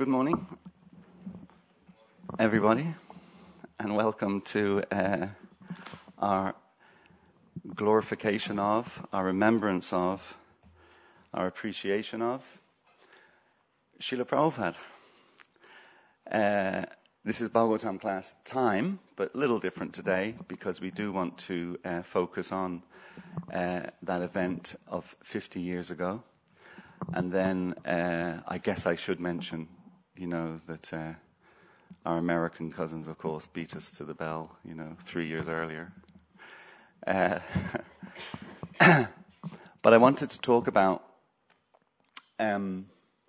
Good morning, everybody, and welcome to our glorification of, our remembrance of, our appreciation of Srila Prabhupada. This is Bhagavatam class time, but a little different today because we do want to focus on that event of 50 years ago. And then I guess I should mention, that our American cousins, of course, beat us to the bell, 3 years earlier. But I wanted to talk about the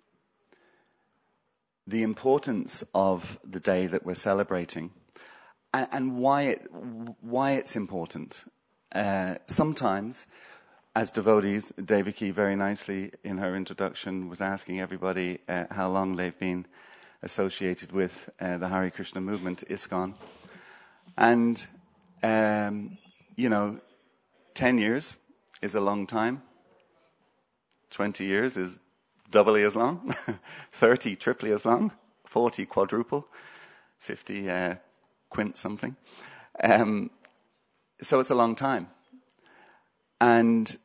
importance of the day that we're celebrating and why it's important. Sometimes, as devotees, Devaki very nicely in her introduction was asking everybody how long they've been associated with the Hare Krishna movement, ISKCON. And, 10 years is a long time. 20 years is doubly as long. 30, triply as long. 40, quadruple. 50, quint something. So it's a long time. And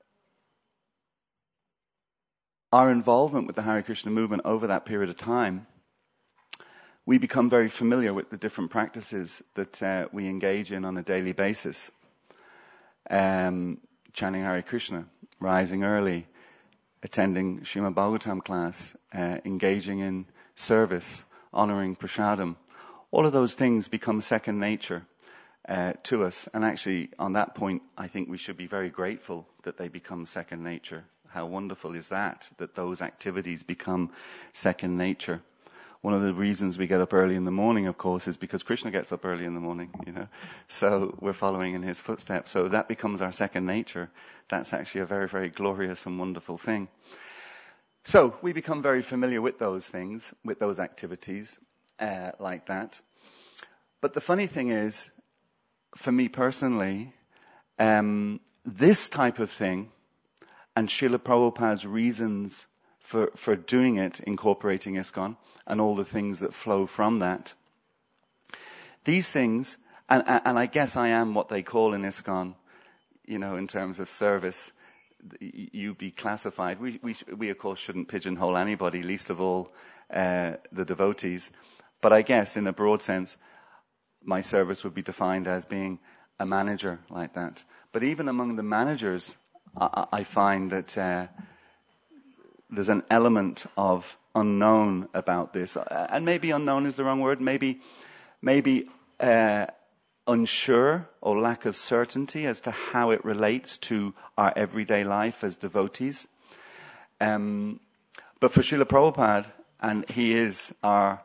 our involvement with the Hare Krishna movement over that period of time, we become very familiar with the different practices that we engage in on a daily basis. Chanting Hare Krishna, rising early, attending Srimad Bhagavatam class, engaging in service, honoring prasadam. All of those things become second nature to us. And actually, on that point, I think we should be very grateful that they become second nature. How wonderful is that those activities become second nature. One of the reasons we get up early in the morning, of course, is because Krishna gets up early in the morning, So we're following in his footsteps. So that becomes our second nature. That's actually a very, very glorious and wonderful thing. So we become very familiar with those things, with those activities like that. But the funny thing is, for me personally, this type of thing and Srila Prabhupada's reasons for doing it, incorporating ISKCON, and all the things that flow from that. These things, and I guess I am what they call in ISKCON, in terms of service, you be classified. We of course shouldn't pigeonhole anybody, least of all the devotees. But I guess in a broad sense, my service would be defined as being a manager like that. But even among the managers, I find that there's an element of unknown about this. And maybe unknown is the wrong word. Maybe unsure or lack of certainty as to how it relates to our everyday life as devotees. But for Srila Prabhupada, and he is our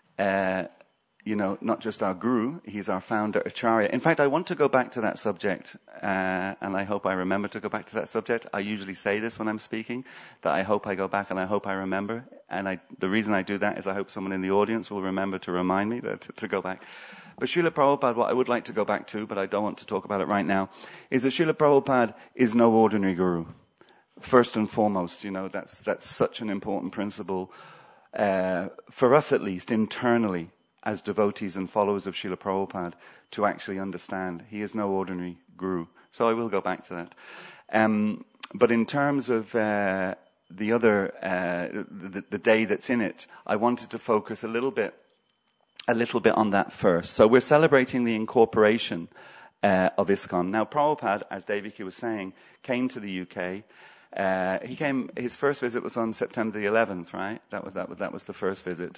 not just our guru, he's our founder, Acharya. In fact, I want to go back to that subject, and I hope I remember to go back to that subject. I usually say this when I'm speaking, that I hope I go back and I hope I remember. And the reason I do that is I hope someone in the audience will remember to remind me to go back. But Srila Prabhupada, what I would like to go back to, but I don't want to talk about it right now, is that Srila Prabhupada is no ordinary guru. First and foremost, that's such an important principle, for us at least, internally, as devotees and followers of Srila Prabhupada, to actually understand. He is no ordinary guru. So I will go back to that. But in terms of the other, the day that's in it, I wanted to focus a little bit on that first. So we're celebrating the incorporation of ISKCON. Now, Prabhupada, as Devaki was saying, came to the UK. His first visit was on September the 11th, right? That was the first visit.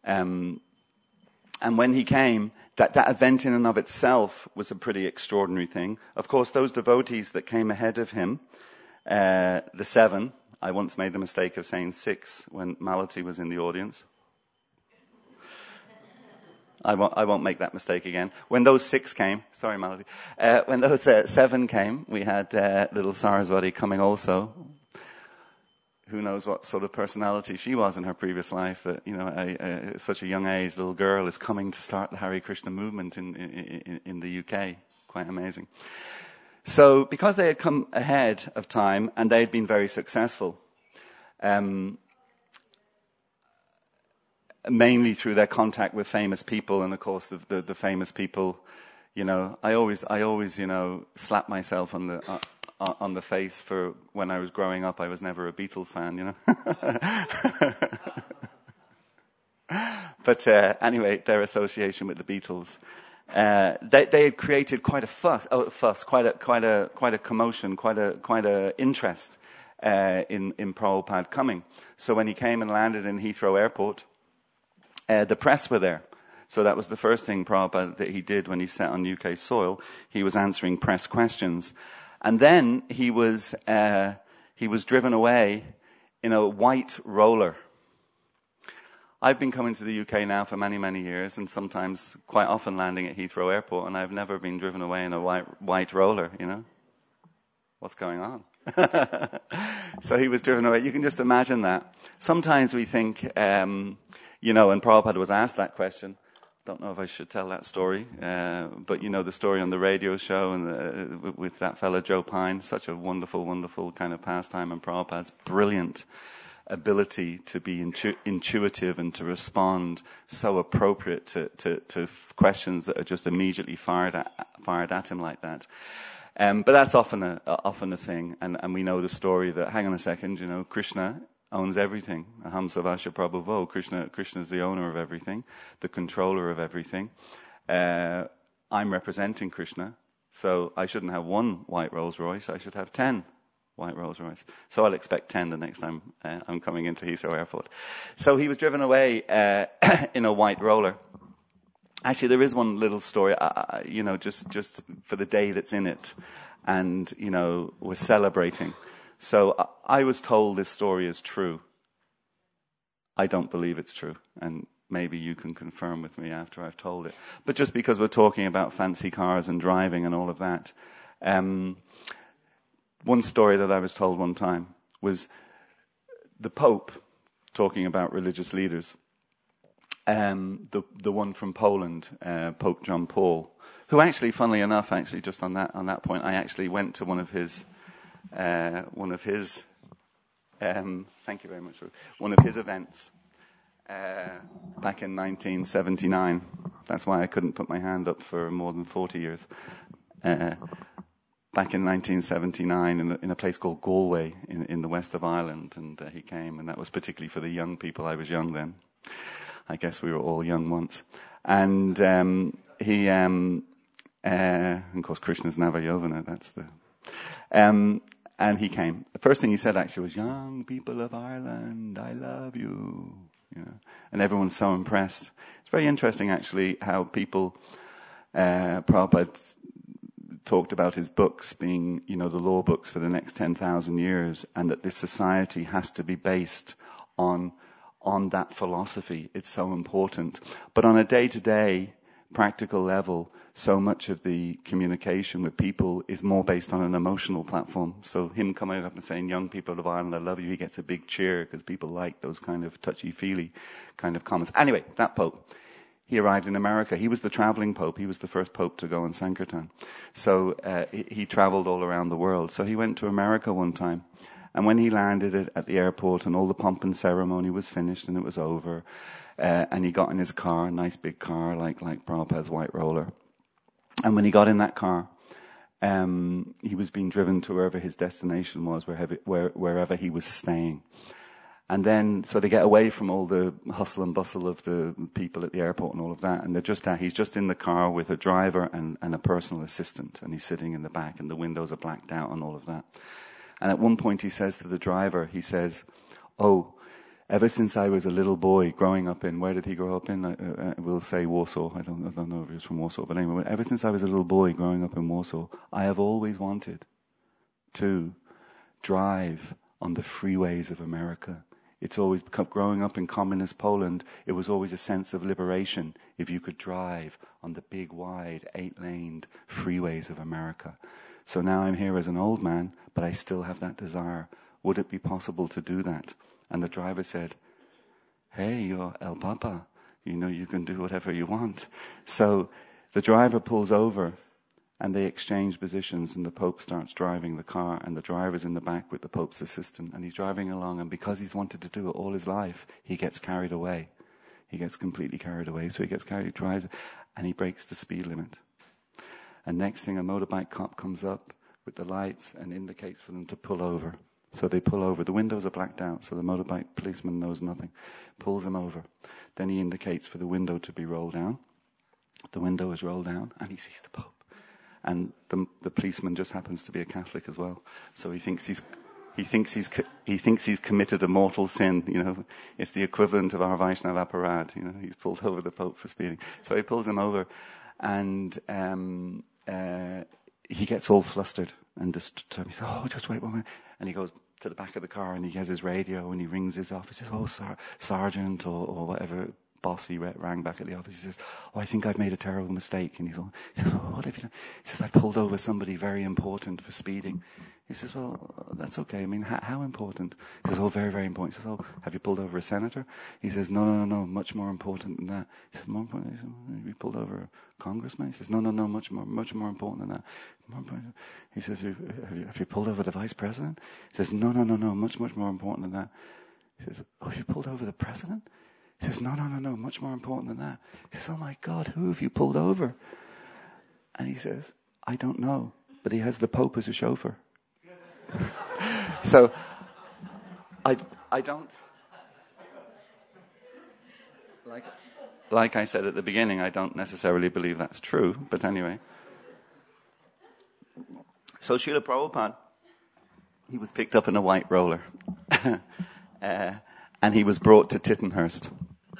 And when he came, that event in and of itself was a pretty extraordinary thing. Of course, those devotees that came ahead of him, the 7, I once made the mistake of saying 6 when Malati was in the audience. I won't make that mistake again. When those 6 came, sorry Malati, when those 7 came, we had little Saraswati coming also. Who knows what sort of personality she was in her previous life that, at such a young age, little girl is coming to start the Hare Krishna movement in the UK. Quite amazing. So because they had come ahead of time and they had been very successful, mainly through their contact with famous people, and of course the famous people, you know, I always, you know, slap myself on the face for when I was growing up. I was never a Beatles fan, you know. But anyway, their association with the Beatles, they had created quite a fuss, quite a commotion, quite a interest in Prabhupada coming. So when he came and landed in Heathrow Airport, the press were there. So that was the first thing Prabhupada that he did when he set on UK soil. He was answering press questions. And then he was driven away in a white roller. I've been coming to the UK now for many, many years, and sometimes quite often landing at Heathrow Airport, and I've never been driven away in a white roller, you know. What's going on? So he was driven away. You can just imagine that. Sometimes we think, you know, and Prabhupada was asked that question. Don't know if I should tell that story, but you know the story on the radio show and with that fellow Joe Pine. Such a wonderful, wonderful kind of pastime, and Prabhupada's brilliant ability to be intuitive and to respond so appropriate to questions that are just immediately fired at him like that. But that's often a thing, and we know the story that, hang on a second, you know, Krishna owns everything. Aham Savasya Prabhuvo. Krishna's the owner of everything, the controller of everything. I'm representing Krishna, so I shouldn't have one white Rolls Royce. I should have 10 white Rolls Royce. So I'll expect 10 the next time I'm coming into Heathrow Airport. So he was driven away in a white roller. Actually, there is one little story, you know, just for the day that's in it, and you know, we're celebrating. So I was told this story is true. I don't believe it's true, and maybe you can confirm with me after I've told it. But just because we're talking about fancy cars and driving and all of that, one story that I was told one time was the Pope talking about religious leaders. The one from Poland, Pope John Paul, who actually, funnily enough, just on that point, I actually went to one of his thank you very much, one of his events back in 1979. That's why I couldn't put my hand up for more than 40 years. Back in 1979 in a place called Galway in the west of Ireland, and he came, and that was particularly for the young people. I was young then. I guess we were all young once. And he, of course, Krishna's Navayovana, that's the... and he came. The first thing he said actually was, "Young people of Ireland, I love you." You know, and everyone's so impressed. It's very interesting, actually, how people, Prabhupada talked about his books being, you know, the law books for the next 10,000 years, and that this society has to be based on that philosophy. It's so important. But on a day-to-day practical level, so much of the communication with people is more based on an emotional platform. So him coming up and saying, "Young people of Ireland, I love you," he gets a big cheer because people like those kind of touchy-feely kind of comments. Anyway, that Pope, he arrived in America. He was the traveling Pope. He was the first Pope to go on Sankirtan. So he traveled all around the world. So he went to America one time. And when he landed at the airport and all the pomp and ceremony was finished and it was over, and he got in his car, a nice big car like Prabhupada's white roller. And when he got in that car, he was being driven to wherever his destination was, wherever he was staying. And then, so they get away from all the hustle and bustle of the people at the airport and all of that, and he's just in the car with a driver and a personal assistant, and he's sitting in the back, and the windows are blacked out and all of that. And at one point he says to the driver, he says, "Oh, ever since I was a little boy growing up in," where did he grow up in? We'll say Warsaw. I don't know if he was from Warsaw, but anyway, ever since I was a little boy growing up in Warsaw, I have always wanted to drive on the freeways of America. It's always become, growing up in communist Poland, it was always a sense of liberation if you could drive on the big, wide, 8-laned freeways of America. So now I'm here as an old man, but I still have that desire. Would it be possible to do that? And the driver said, "Hey, you're El Papa. You know you can do whatever you want." So the driver pulls over, and they exchange positions, and the Pope starts driving the car, and the driver's in the back with the Pope's assistant, and he's driving along, and because he's wanted to do it all his life, he gets carried away. he gets completely carried away. So he gets carried, drives, and he breaks the speed limit. And next thing, a motorbike cop comes up with the lights and indicates for them to pull over. So they pull over. The windows are blacked out, so the motorbike policeman knows nothing. Pulls them over. Then he indicates for the window to be rolled down. The window is rolled down, and he sees the Pope. And the policeman just happens to be a Catholic as well. So he thinks he's committed a mortal sin. You know, it's the equivalent of our Vaishnav Aparad. You know, he's pulled over the Pope for speeding. So he pulls him over, and he gets all flustered and disturbed. He says, "Oh, just wait one minute." And he goes to the back of the car and he has his radio and he rings his office. He says, "Oh, Sergeant," or whatever boss he rang back at the office. He says, "Oh, I think I've made a terrible mistake." And he says, "Oh, what have you done?" He says, "I pulled over somebody very important for speeding." He says, "Well, that's okay. I mean, how important?" He says, "Oh, very, very important." He says, "Oh, have you pulled over a senator?" He says, No, much more important than that." He says, "More important?" He says, "Have you pulled over a congressman?" He says, No, much more important than that. More important. He says, have you pulled over the vice president?" He says, No, much more important than that. He says, "Oh, have you pulled over the president?" He says, No, much more important than that. He says, "Oh my God, who have you pulled over?" And he says, "I don't know, but he has the Pope as a chauffeur." So, I don't, like I said at the beginning, I don't necessarily believe that's true, but anyway. So Srila Prabhupada, he was picked up in a white roller, and he was brought to Tittenhurst.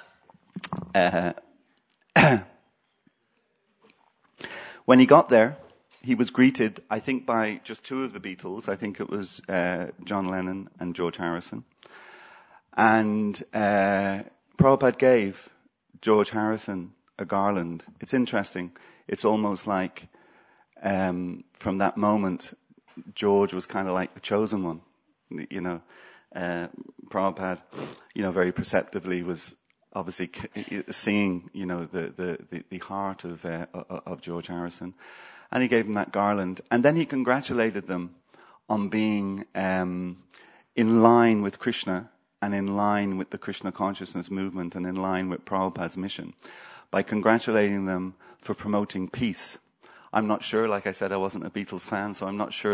When he got there, he was greeted, I think, by just two of the Beatles. I think it was John Lennon and George Harrison. And Prabhupada gave George Harrison a garland. It's interesting. It's almost like from that moment, George was kind of like the chosen one. You know, Prabhupada, you know, very perceptively was obviously seeing, you know, the heart of George Harrison. And he gave them that garland. And then he congratulated them on being in line with Krishna and in line with the Krishna consciousness movement and in line with Prabhupada's mission by congratulating them for promoting peace. I'm not sure, like I said, I wasn't a Beatles fan, so I'm not sure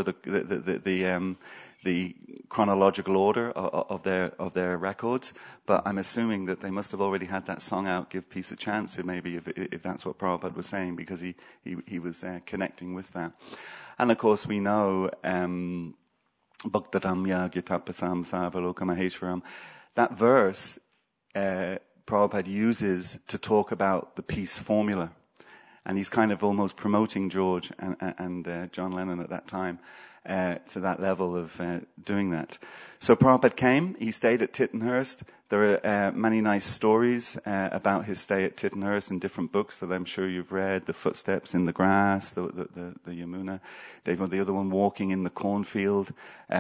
the chronological order of their records, but I'm assuming that they must have already had that song out, "Give Peace a Chance," maybe if that's what Prabhupada was saying, because he was connecting with that. And of course we know Bhaktaramya Gitapasam Sarvaloka Maheshwaram. That verse Prabhupada uses to talk about the peace formula. And he's kind of almost promoting George and John Lennon at that time to that level of doing that. So Prabhupada came. He stayed at Tittenhurst. There are many nice stories about his stay at Tittenhurst in different books that I'm sure you've read. The Footsteps in the Grass, the Yamuna. The other one, Walking in the Cornfield.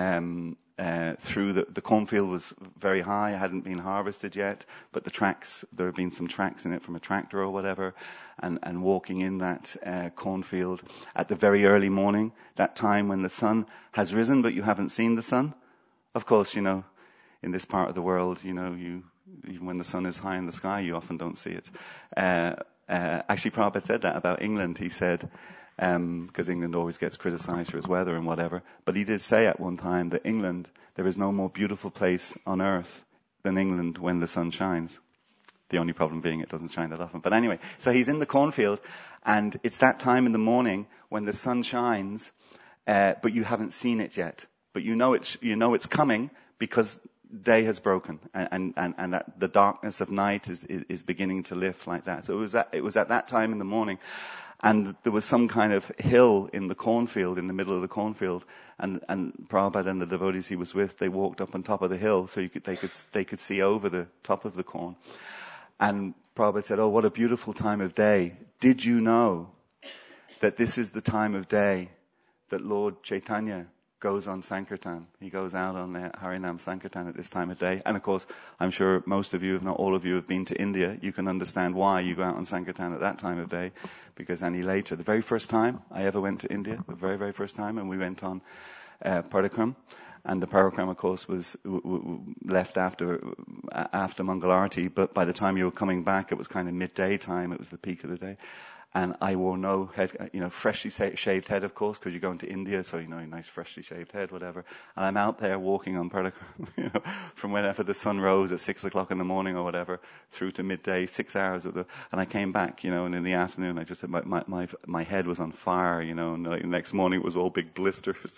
Through the cornfield was very high, hadn't been harvested yet, but the tracks, there had been some tracks in it from a tractor or whatever, and walking in that cornfield at the very early morning, that time when the sun has risen, but you haven't seen the sun. Of course, you know, in this part of the world, you know, even when the sun is high in the sky, you often don't see it. Actually, Prabhupada said that about England. He said, because England always gets criticized for its weather and whatever. But he did say at one time that England, there is no more beautiful place on earth than England when the sun shines. The only problem being it doesn't shine that often. But anyway, so he's in the cornfield, and it's that time in the morning when the sun shines, but you haven't seen it yet. But you know it's coming because day has broken, and that the darkness of night is beginning to lift like that. So it was at that time in the morning. And there was some kind of hill in the cornfield, in the middle of the cornfield, and Prabhupada and the devotees he was with, they walked up on top of the hill so they could see over the top of the corn. And Prabhupada said, "Oh, what a beautiful time of day. Did you know that this is the time of day that Lord Chaitanya goes on Sankirtan? He goes out on Harinam Sankirtan at this time of day." And of course, I'm sure most of you, if not all of you, have been to India. You can understand why you go out on Sankirtan at that time of day, because any later, the very first time I ever went to India, the very, very first time, and we went on Pardikram, And the program, of course, was left after Mangal Arati. But by the time you were coming back, it was kind of midday time. It was the peak of the day. And I wore no head, freshly shaved head, of course, because you're going to India, so, a nice freshly shaved head, whatever. And I'm out there walking on Pradakar, from whenever the sun rose at 6 o'clock in the morning or whatever, through to midday, 6 hours and I came back, and in the afternoon I just said my head was on fire, and the next morning it was all big blisters.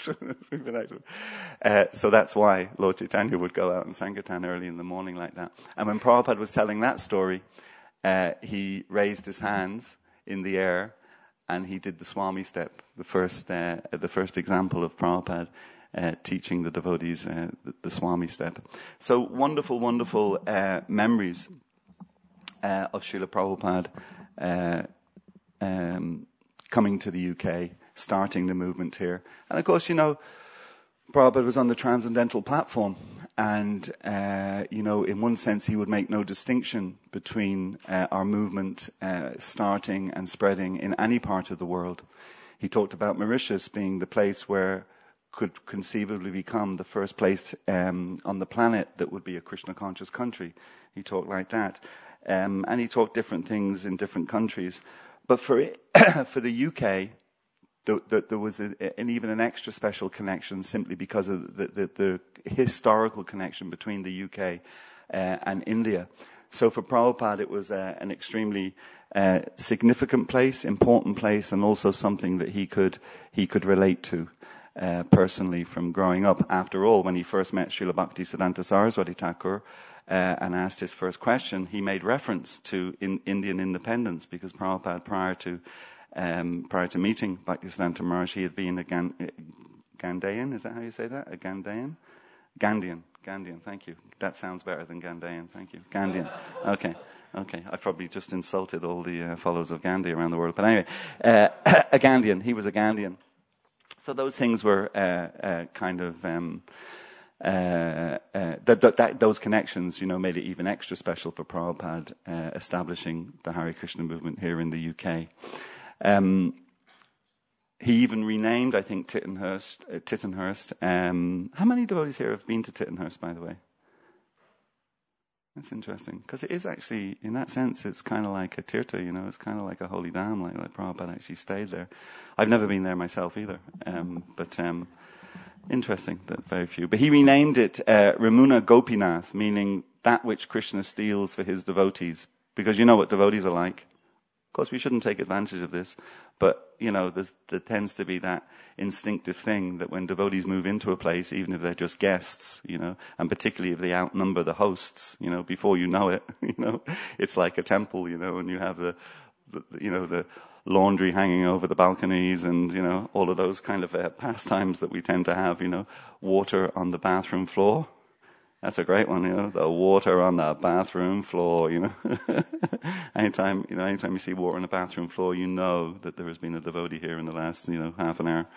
So that's why Lord Chaitanya would go out in Sankirtan early in the morning like that. And when Prabhupada was telling that story, he raised his hands in the air, and he did the Swami step, the first example of Prabhupada teaching the devotees the Swami step. So wonderful, wonderful memories of Srila Prabhupada coming to the UK, starting the movement here. And of course, Prabhupada was on the transcendental platform, and in one sense he would make no distinction between our movement starting and spreading in any part of the world. He talked about Mauritius being the place where could conceivably become the first place on the planet that would be a Krishna conscious country. He talked like that, and he talked different things in different countries. But for the UK, there was even an extra special connection simply because of the historical connection between the UK and India. So for Prabhupada, it was an extremely significant place, important place, and also something that he could relate to personally from growing up. After all, when he first met Srila Bhaktisiddhanta Saraswati Thakur and asked his first question, he made reference to Indian independence, because Prabhupada, prior to meeting Bhaktisiddhanta Maharaj, he had been a Gandhian, is that how you say that? A Gandhian? Gandhian, thank you. That sounds better than Gandhian, thank you. Gandhian, okay. I've probably just insulted all the followers of Gandhi around the world. But anyway, a Gandhian, he was a Gandhian. So those things were those connections, made it even extra special for Prabhupada establishing the Hare Krishna movement here in the UK. He even renamed, I think, Tittenhurst. How many devotees here have been to Tittenhurst, by the way? That's interesting, because it is actually, in that sense, it's kind of like a tirtha, it's kind of like a holy dam, like Prabhupada actually stayed there. I've never been there myself either, but interesting that very few. But he renamed it Ramuna Gopinath, meaning that which Krishna steals for his devotees, because you know what devotees are like. Of course, we shouldn't take advantage of this, but, there tends to be that instinctive thing that when devotees move into a place, even if they're just guests, and particularly if they outnumber the hosts, before you know it, it's like a temple, and you have the laundry hanging over the balconies and, all of those kind of pastimes that we tend to have, water on the bathroom floor. That's a great one, the water on the bathroom floor, Anytime you see water on the bathroom floor, you know that there has been a devotee here in the last, half an hour.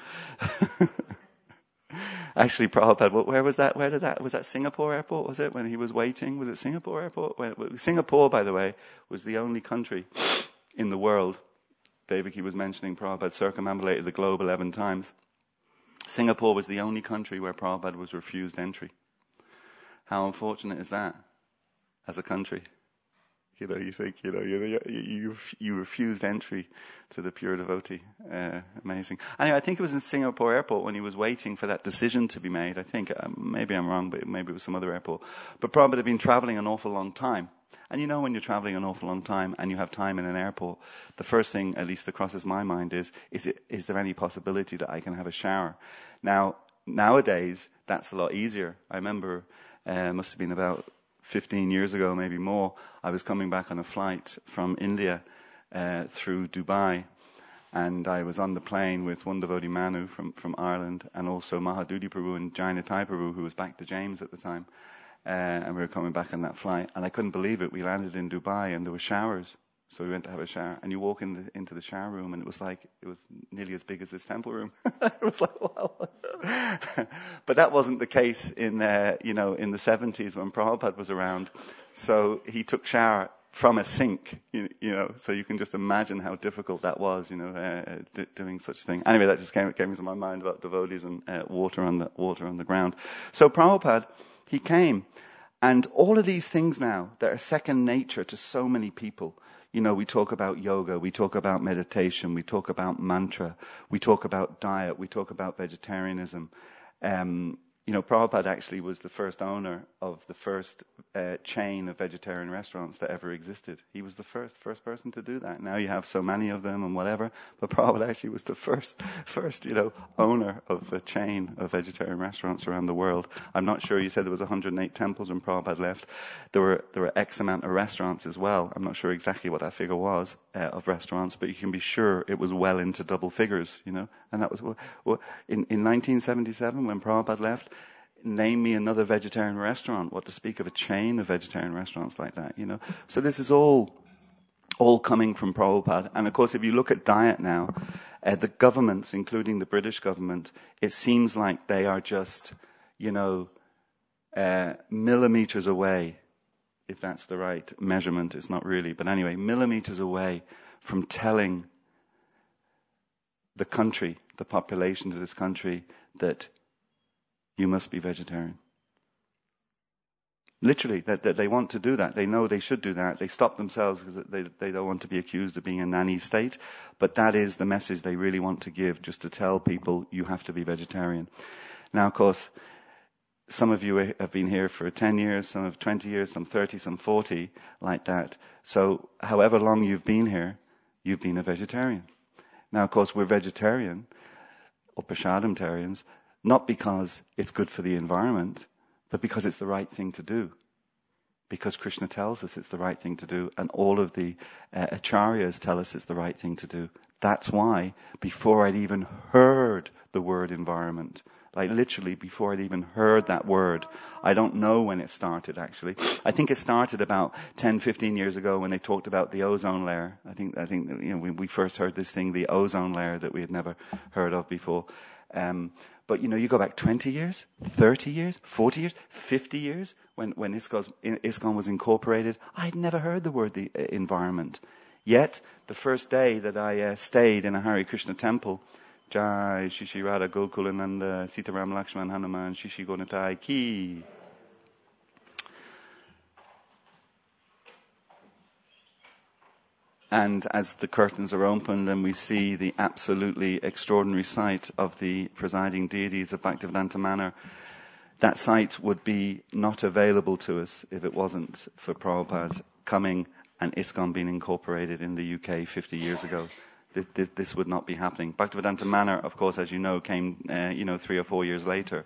Actually, Prabhupada, where was that? Was that Singapore airport, was it, when he was waiting? Was it Singapore airport? Singapore, by the way, was the only country in the world. Devaki was mentioning Prabhupada circumambulated the globe 11 times. Singapore was the only country where Prabhupada was refused entry. How unfortunate is that as a country? You think, you refused entry to the pure devotee. Amazing. Anyway, I think it was in Singapore airport when he was waiting for that decision to be made. I think, maybe I'm wrong, but maybe it was some other airport. But Prabhupada had been traveling an awful long time. And when you're traveling an awful long time and you have time in an airport, the first thing, at least that crosses my mind, is there any possibility that I can have a shower? Now, nowadays, that's a lot easier. I remember, must have been about 15 years ago, maybe more, I was coming back on a flight from India through Dubai, and I was on the plane with one devotee, Manu, from Ireland, and also Mahadudi Prabhu and Jainatai Prabhu, who was back to James at the time, and we were coming back on that flight, and I couldn't believe it. We landed in Dubai, and there were showers. So we went to have a shower, and you walk into the shower room, and it was nearly as big as this temple room. It was like, wow. But that wasn't the case in the 70s when Prabhupada was around. So he took shower from a sink, so you can just imagine how difficult that was, doing such a thing. Anyway, that just came into my mind about devotees and water on the ground. So Prabhupada, he came, and all of these things now that are second nature to so many people. We talk about yoga, we talk about meditation, we talk about mantra, we talk about diet, we talk about vegetarianism. Prabhupada actually was the first owner of the first chain of vegetarian restaurants that ever existed. He was the first person to do that. Now you have so many of them and whatever, but Prabhupada actually was the first owner of a chain of vegetarian restaurants around the world. I'm not sure. You said there was 108 temples when Prabhupada left. There were X amount of restaurants as well. I'm not sure exactly what that figure was of restaurants, but you can be sure it was well into double figures. And that was in 1977 when Prabhupada left. Name me another vegetarian restaurant. What to speak of a chain of vegetarian restaurants like that, So this is all coming from Prabhupada. And of course, if you look at diet now, the governments, including the British government, it seems like they are just, millimeters away, if that's the right measurement. It's not really, but anyway, millimeters away from telling the country, the population of this country, that you must be vegetarian. Literally, that they want to do that. They know they should do that. They stop themselves because they don't want to be accused of being a nanny state. But that is the message they really want to give, just to tell people you have to be vegetarian. Now, of course, some of you have been here for 10 years, some have 20 years, some 30, some 40, like that. So however long you've been here, you've been a vegetarian. Now, of course, we're vegetarian, or prasadamtarians, not because it's good for the environment, but because it's the right thing to do. Because Krishna tells us it's the right thing to do, and all of the acharyas tell us it's the right thing to do. That's why, before I'd even heard the word environment, like literally before I'd even heard that word, I don't know when it started actually. I think it started about 10, 15 years ago when they talked about the ozone layer. I think we first heard this thing, the ozone layer, that we had never heard of before. But you go back 20 years, 30 years, 40 years, 50 years, when ISKCON was incorporated, I'd never heard the word the environment. Yet, the first day that I stayed in a Hare Krishna temple, Jai Shishi Radha Gokulananda Sitaram Lakshman Hanuman Shishi Gonatai Ki. And as the curtains are opened and we see the absolutely extraordinary sight of the presiding deities of Bhaktivedanta Manor, that sight would be not available to us if it wasn't for Prabhupada coming and ISKCON being incorporated in the UK 50 years ago. This would not be happening. Bhaktivedanta Manor, of course, as you know, came 3 or 4 years later.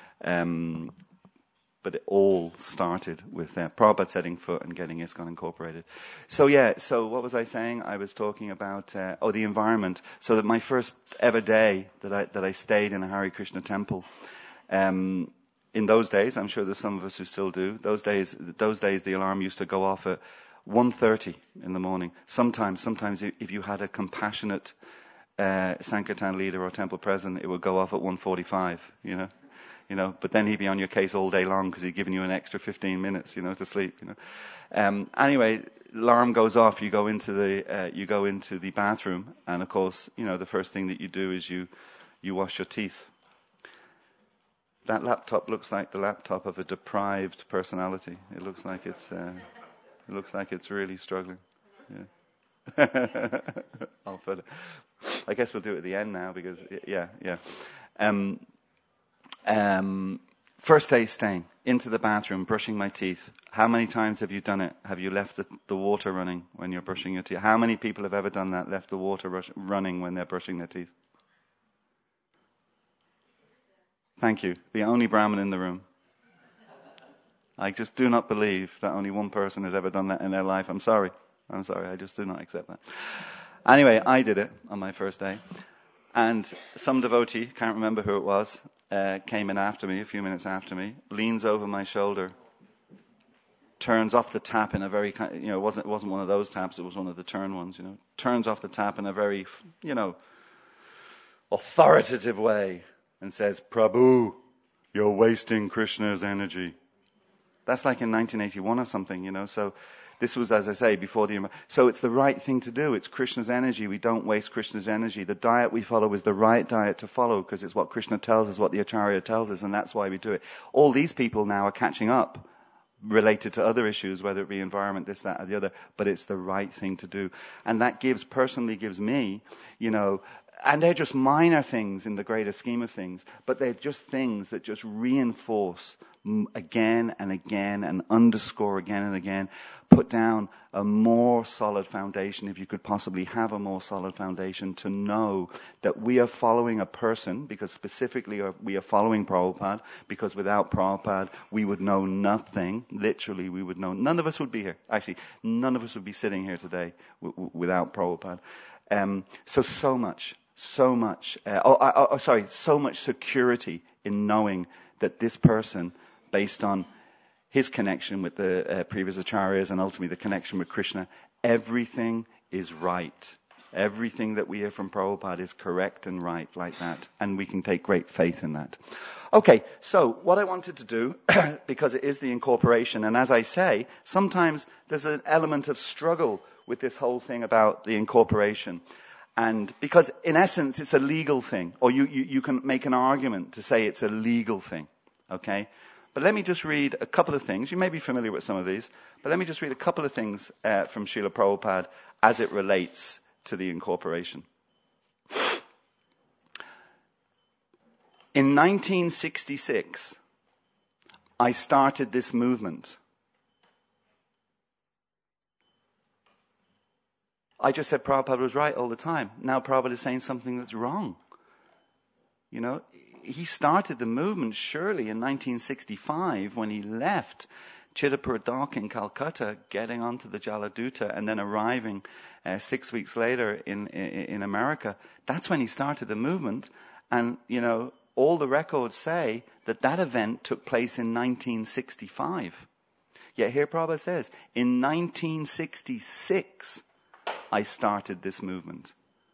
But it all started with Prabhupada setting foot and getting ISKCON incorporated. So what was I saying? I was talking about, the environment. So that my first ever day that I stayed in a Hare Krishna temple, in those days, I'm sure there's some of us who still do, those days the alarm used to go off at 1:30 in the morning. Sometimes if you had a compassionate Sankirtan leader or temple president, it would go off at 1:45, but then he'd be on your case all day long because he'd given you an extra 15 minutes, to sleep, Anyway, alarm goes off, you go into the bathroom, and of course, the first thing that you do is you wash your teeth. That laptop looks like the laptop of a deprived personality. It looks like it's really struggling. Yeah. I guess we'll do it at the end now because, yeah. First day staying, into the bathroom, brushing my teeth. How many times have you done it? Have you left the water running when you're brushing your teeth? How many people have ever done that, left the water running when they're brushing their teeth? Thank you. The only Brahmin in the room. I just do not believe that only one person has ever done that in their life. I'm sorry. I just do not accept that. Anyway, I did it on my first day. And some devotee, can't remember who it was, came in after me, a few minutes after me, leans over my shoulder, turns off the tap in a very, it wasn't one of those taps, it was one of the turn ones, turns off the tap in a very, authoritative way and says, "Prabhu, you're wasting Krishna's energy." That's like in 1981 or something, So This was, as I say, before the... So it's the right thing to do. It's Krishna's energy. We don't waste Krishna's energy. The diet we follow is the right diet to follow because it's what Krishna tells us, what the Acharya tells us, and that's why we do it. All these people now are catching up related to other issues, whether it be environment, this, that, or the other, but it's the right thing to do. And that personally gives me, and they're just minor things in the greater scheme of things, but they're just things that just reinforce again and again and underscore again and again, put down a more solid foundation, if you could possibly have a more solid foundation, to know that we are following a person, because specifically we are following Prabhupada, because without Prabhupada we would know nothing. Literally, we would know, none of us would be here. Actually, none of us would be sitting here today without Prabhupada. So much security in knowing that this person, based on his connection with the previous acharyas and ultimately the connection with Krishna, everything is right. Everything that we hear from Prabhupada is correct and right like that. And we can take great faith in that. Okay, so what I wanted to do, because it is the incorporation, and as I say, sometimes there's an element of struggle with this whole thing about the incorporation. And because in essence it's a legal thing, or you can make an argument to say it's a legal thing, okay? But let me just read a couple of things. You may be familiar with some of these, but let me just read a couple of things from Srila Prabhupada as it relates to the incorporation. In 1966, I started this movement. I just said Prabhupada was right all the time. Now Prabhupada is saying something that's wrong. He started the movement surely in 1965 when he left Chitapur Dock in Calcutta, getting onto the Jaladuta and then arriving 6 weeks later in America. That's when he started the movement. And, all the records say that event took place in 1965. Yet here Prabhupada says, in 1966, I started this movement.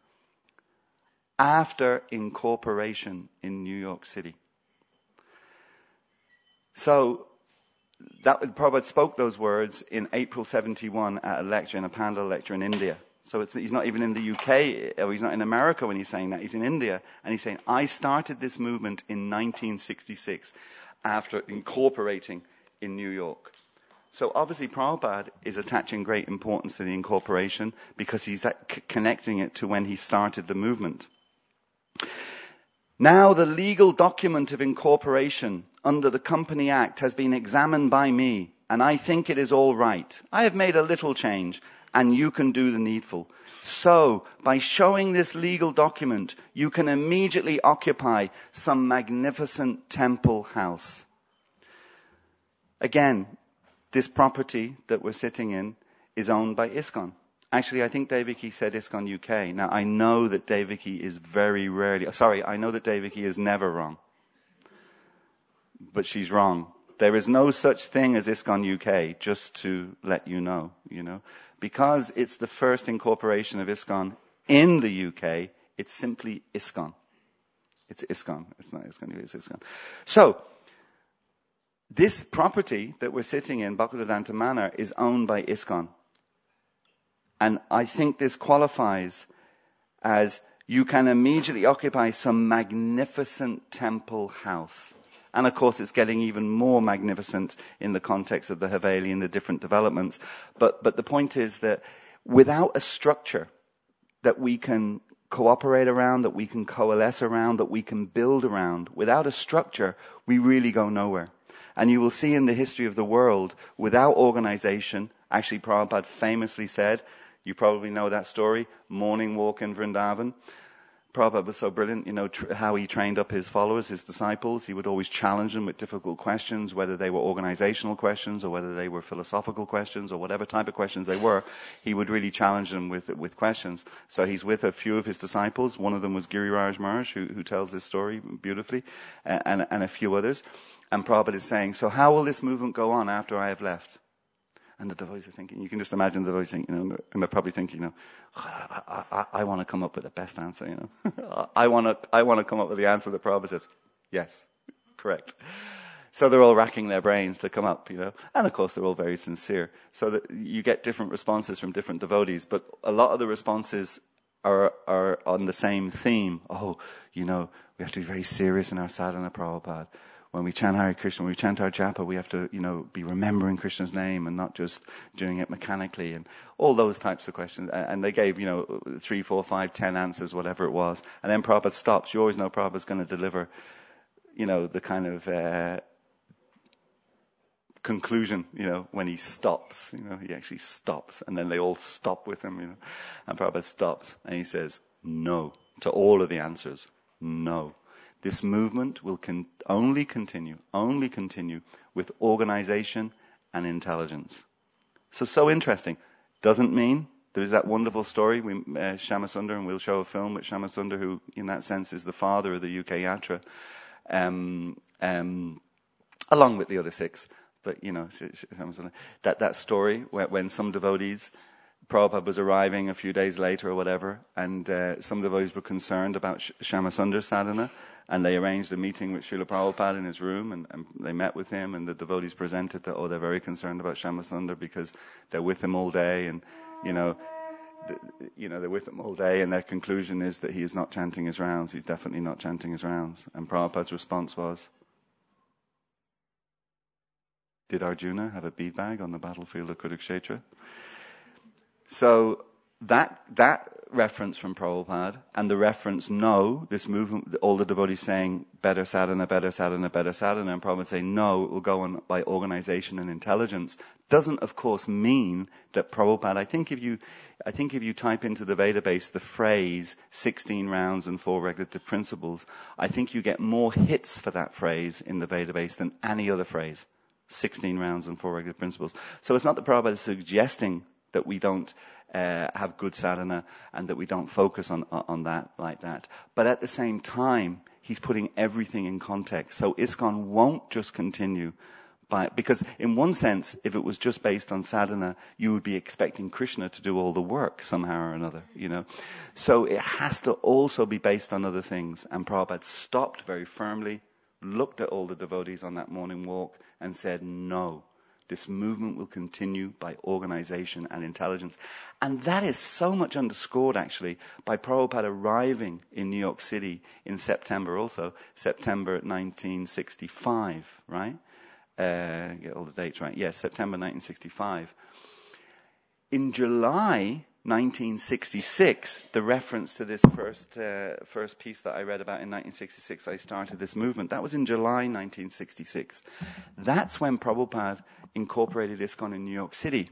After incorporation in New York City. So, Prabhupada spoke those words in April 71 at a lecture, in a Pandal lecture in India. So he's not even in the UK, or he's not in America when he's saying that. He's in India, and he's saying, I started this movement in 1966 after incorporating in New York. So obviously Prabhupada is attaching great importance to the incorporation because he's connecting it to when he started the movement. Now the legal document of incorporation under the Company Act has been examined by me, and I think it is all right. I have made a little change, and you can do the needful. So, by showing this legal document, you can immediately occupy some magnificent temple house. Again, this property that we're sitting in is owned by ISKCON. Actually, I think Devaki said ISKCON UK. Now, I know that Devaki is I know that Devaki is never wrong. But she's wrong. There is no such thing as ISKCON UK, just to let you know. Because it's the first incorporation of ISKCON in the UK, it's simply ISKCON. It's ISKCON. It's not ISKCON UK, it's ISKCON. So, this property that we're sitting in, Bhaktivedanta Manor, is owned by ISKCON. And I think this qualifies as you can immediately occupy some magnificent temple house. And of course it's getting even more magnificent in the context of the Haveli and the different developments. But the point is that without a structure that we can cooperate around, that we can coalesce around, that we can build around, without a structure, we really go nowhere. And you will see in the history of the world, without organization, actually Prabhupada famously said, you probably know that story, morning walk in Vrindavan. Prabhupada was so brilliant, how he trained up his followers, his disciples. He would always challenge them with difficult questions, whether they were organizational questions or whether they were philosophical questions or whatever type of questions they were. He would really challenge them with questions. So he's with a few of his disciples. One of them was Giriraj Maharaj, who tells this story beautifully, and a few others. And Prabhupada is saying, so how will this movement go on after I have left? And the devotees are thinking, you can just imagine the devotees thinking, and they're probably thinking, I want to come up with the best answer, I want to come up with the answer that Prabhupada says, yes, correct. So they're all racking their brains to come up, And of course, they're all very sincere. So that you get different responses from different devotees, but a lot of the responses are on the same theme. Oh, we have to be very serious in our sadhana, Prabhupada. When we chant Hare Krishna, when we chant our japa, we have to, be remembering Krishna's name and not just doing it mechanically, and all those types of questions. And they gave, 3, 4, 5, 10 answers, whatever it was. And then Prabhupada stops. You always know Prabhupada's going to deliver, the kind of conclusion, when he stops. He actually stops. And then they all stop with him, And Prabhupada stops and he says, no, to all of the answers. No. This movement will only continue with organization and intelligence. So interesting. Doesn't mean there's that wonderful story, Shyamasundar, and we'll show a film with Shyamasundar, who in that sense is the father of the UK Yatra, along with the other 6. But, that story when some devotees, Prabhupada was arriving a few days later or whatever, and some devotees were concerned about Shyamasundar sadhana, and they arranged a meeting with Srila Prabhupada in his room, and they met with him, and the devotees presented that, they're very concerned about Shyamasundar because they're with him all day, and, they're with him all day, and their conclusion is that he is not chanting his rounds. He's definitely not chanting his rounds. And Prabhupada's response was, did Arjuna have a bead bag on the battlefield of Kurukshetra? So that reference from Prabhupada and the reference, no, this movement, all the devotees saying better sadhana, better sadhana, better sadhana, and Prabhupada saying no, it will go on by organization and intelligence, doesn't of course mean that Prabhupada, I think if you type into the Vedabase the phrase 16 rounds and 4 regulative principles, I think you get more hits for that phrase in the Vedabase than any other phrase. 16 rounds and 4 regulative principles. So it's not that Prabhupada is suggesting that we don't have good sadhana and that we don't focus on that like that. But at the same time, he's putting everything in context. So ISKCON won't just continue because in one sense, if it was just based on sadhana, you would be expecting Krishna to do all the work somehow or another, So it has to also be based on other things. And Prabhupada stopped very firmly, looked at all the devotees on that morning walk and said, no. This movement will continue by organization and intelligence. And that is so much underscored, actually, by Prabhupada arriving in New York City in September 1965, right? Get all the dates right. Yes, September 1965. In July 1966, the reference to this first piece that I read about in 1966, I started this movement. That was in July 1966. That's when Prabhupada incorporated ISKCON in New York City.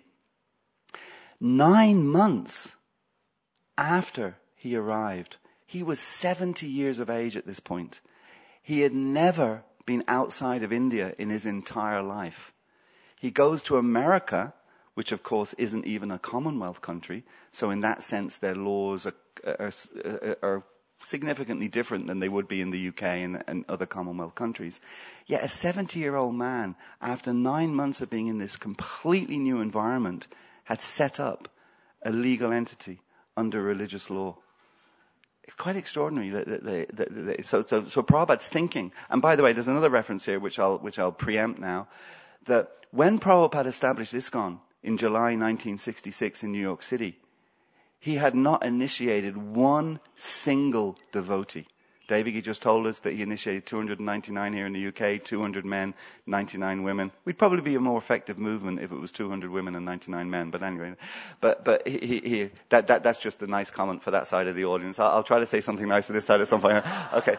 9 months after he arrived, he was 70 years of age at this point. He had never been outside of India in his entire life. He goes to America, which of course isn't even a Commonwealth country. So in that sense, their laws are significantly different than they would be in the UK and other Commonwealth countries. Yet a 70-year-old man, after 9 months of being in this completely new environment, had set up a legal entity under religious law. It's quite extraordinary. So Prabhupada's thinking, and by the way, there's another reference here which I'll preempt now, that when Prabhupada established ISKCON in July 1966 in New York City, he had not initiated one single devotee. Devaki just told us that he initiated 299 here in the UK, 200 men, 99 women. We'd probably be a more effective movement if it was 200 women and 99 men. But anyway, that's just a nice comment for that side of the audience. I'll try to say something nice to this side at some point. Okay,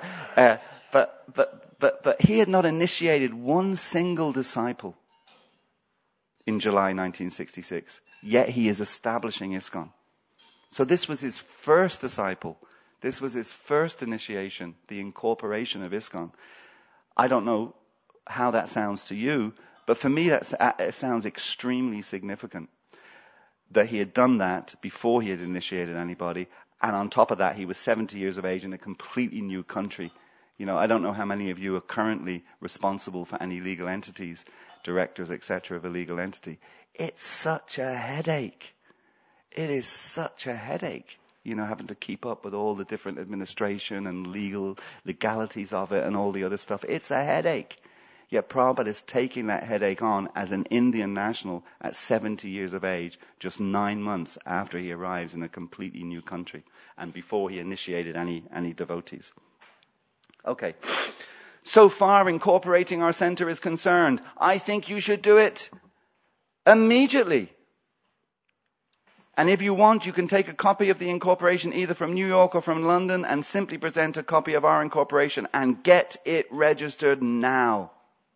but he had not initiated one single disciple in July 1966. Yet he is establishing ISKCON. So this was his first disciple. This was his first initiation, the incorporation of ISKCON. I don't know how that sounds to you, but for me it sounds extremely significant that he had done that before he had initiated anybody, and on top of that he was 70 years of age in a completely new country. I don't know how many of you are currently responsible for any legal entities, directors, etc., of a legal entity. It's such a headache. It is such a headache, having to keep up with all the different administration and legalities of it and all the other stuff. It's a headache. Yet Prabhupada is taking that headache on as an Indian national at 70 years of age, just 9 months after he arrives in a completely new country and before he initiated any devotees. Okay. So far, incorporating our center is concerned. I think you should do it immediately. And if you want, you can take a copy of the incorporation either from New York or from London and simply present a copy of our incorporation and get it registered now.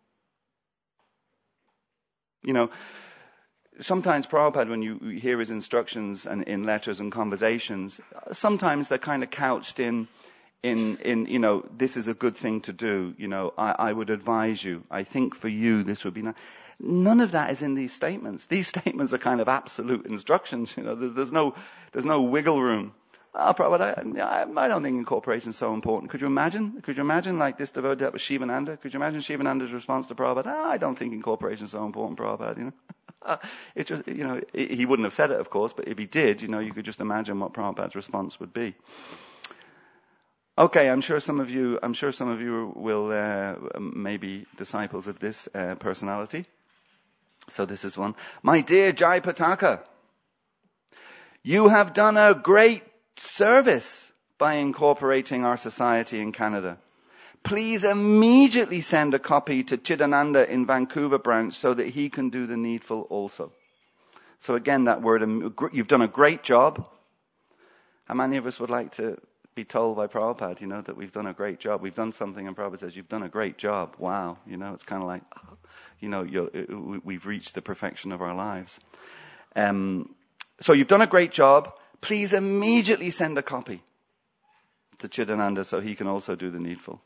You know, sometimes Prabhupada, when you hear his instructions and in letters and conversations, sometimes they're kind of couched in, you know, this is a good thing to do. You know, I would advise you. I think for you, this would be nice. None of that is in these statements. These statements are kind of absolute instructions. You know, there's no wiggle room. Oh, Prabhupada, I don't think incorporation is so important. Could you imagine like this devotee that was Shivananda? Could you imagine Shivananda's response to Prabhupada? I don't think incorporation is so important, Prabhupada, you know. It just, you know, he wouldn't have said it, of course, but if he did, you know, you could just imagine what Prabhupada's response would be. Okay, I'm sure some of you will maybe disciples of this personality. So this is one. My dear Jai Pataka, you have done a great service by incorporating our society in Canada. Please immediately send a copy to Chidananda in Vancouver branch so that he can do the needful also. So again, that word, you've done a great job. How many of us would like to be told by Prabhupada, you know, that we've done a great job? We've done something and Prabhupada says, you've done a great job. Wow. You know, it's kind of like, you know, we've reached the perfection of our lives. So you've done a great job. Please immediately send a copy to Chidananda so he can also do the needful.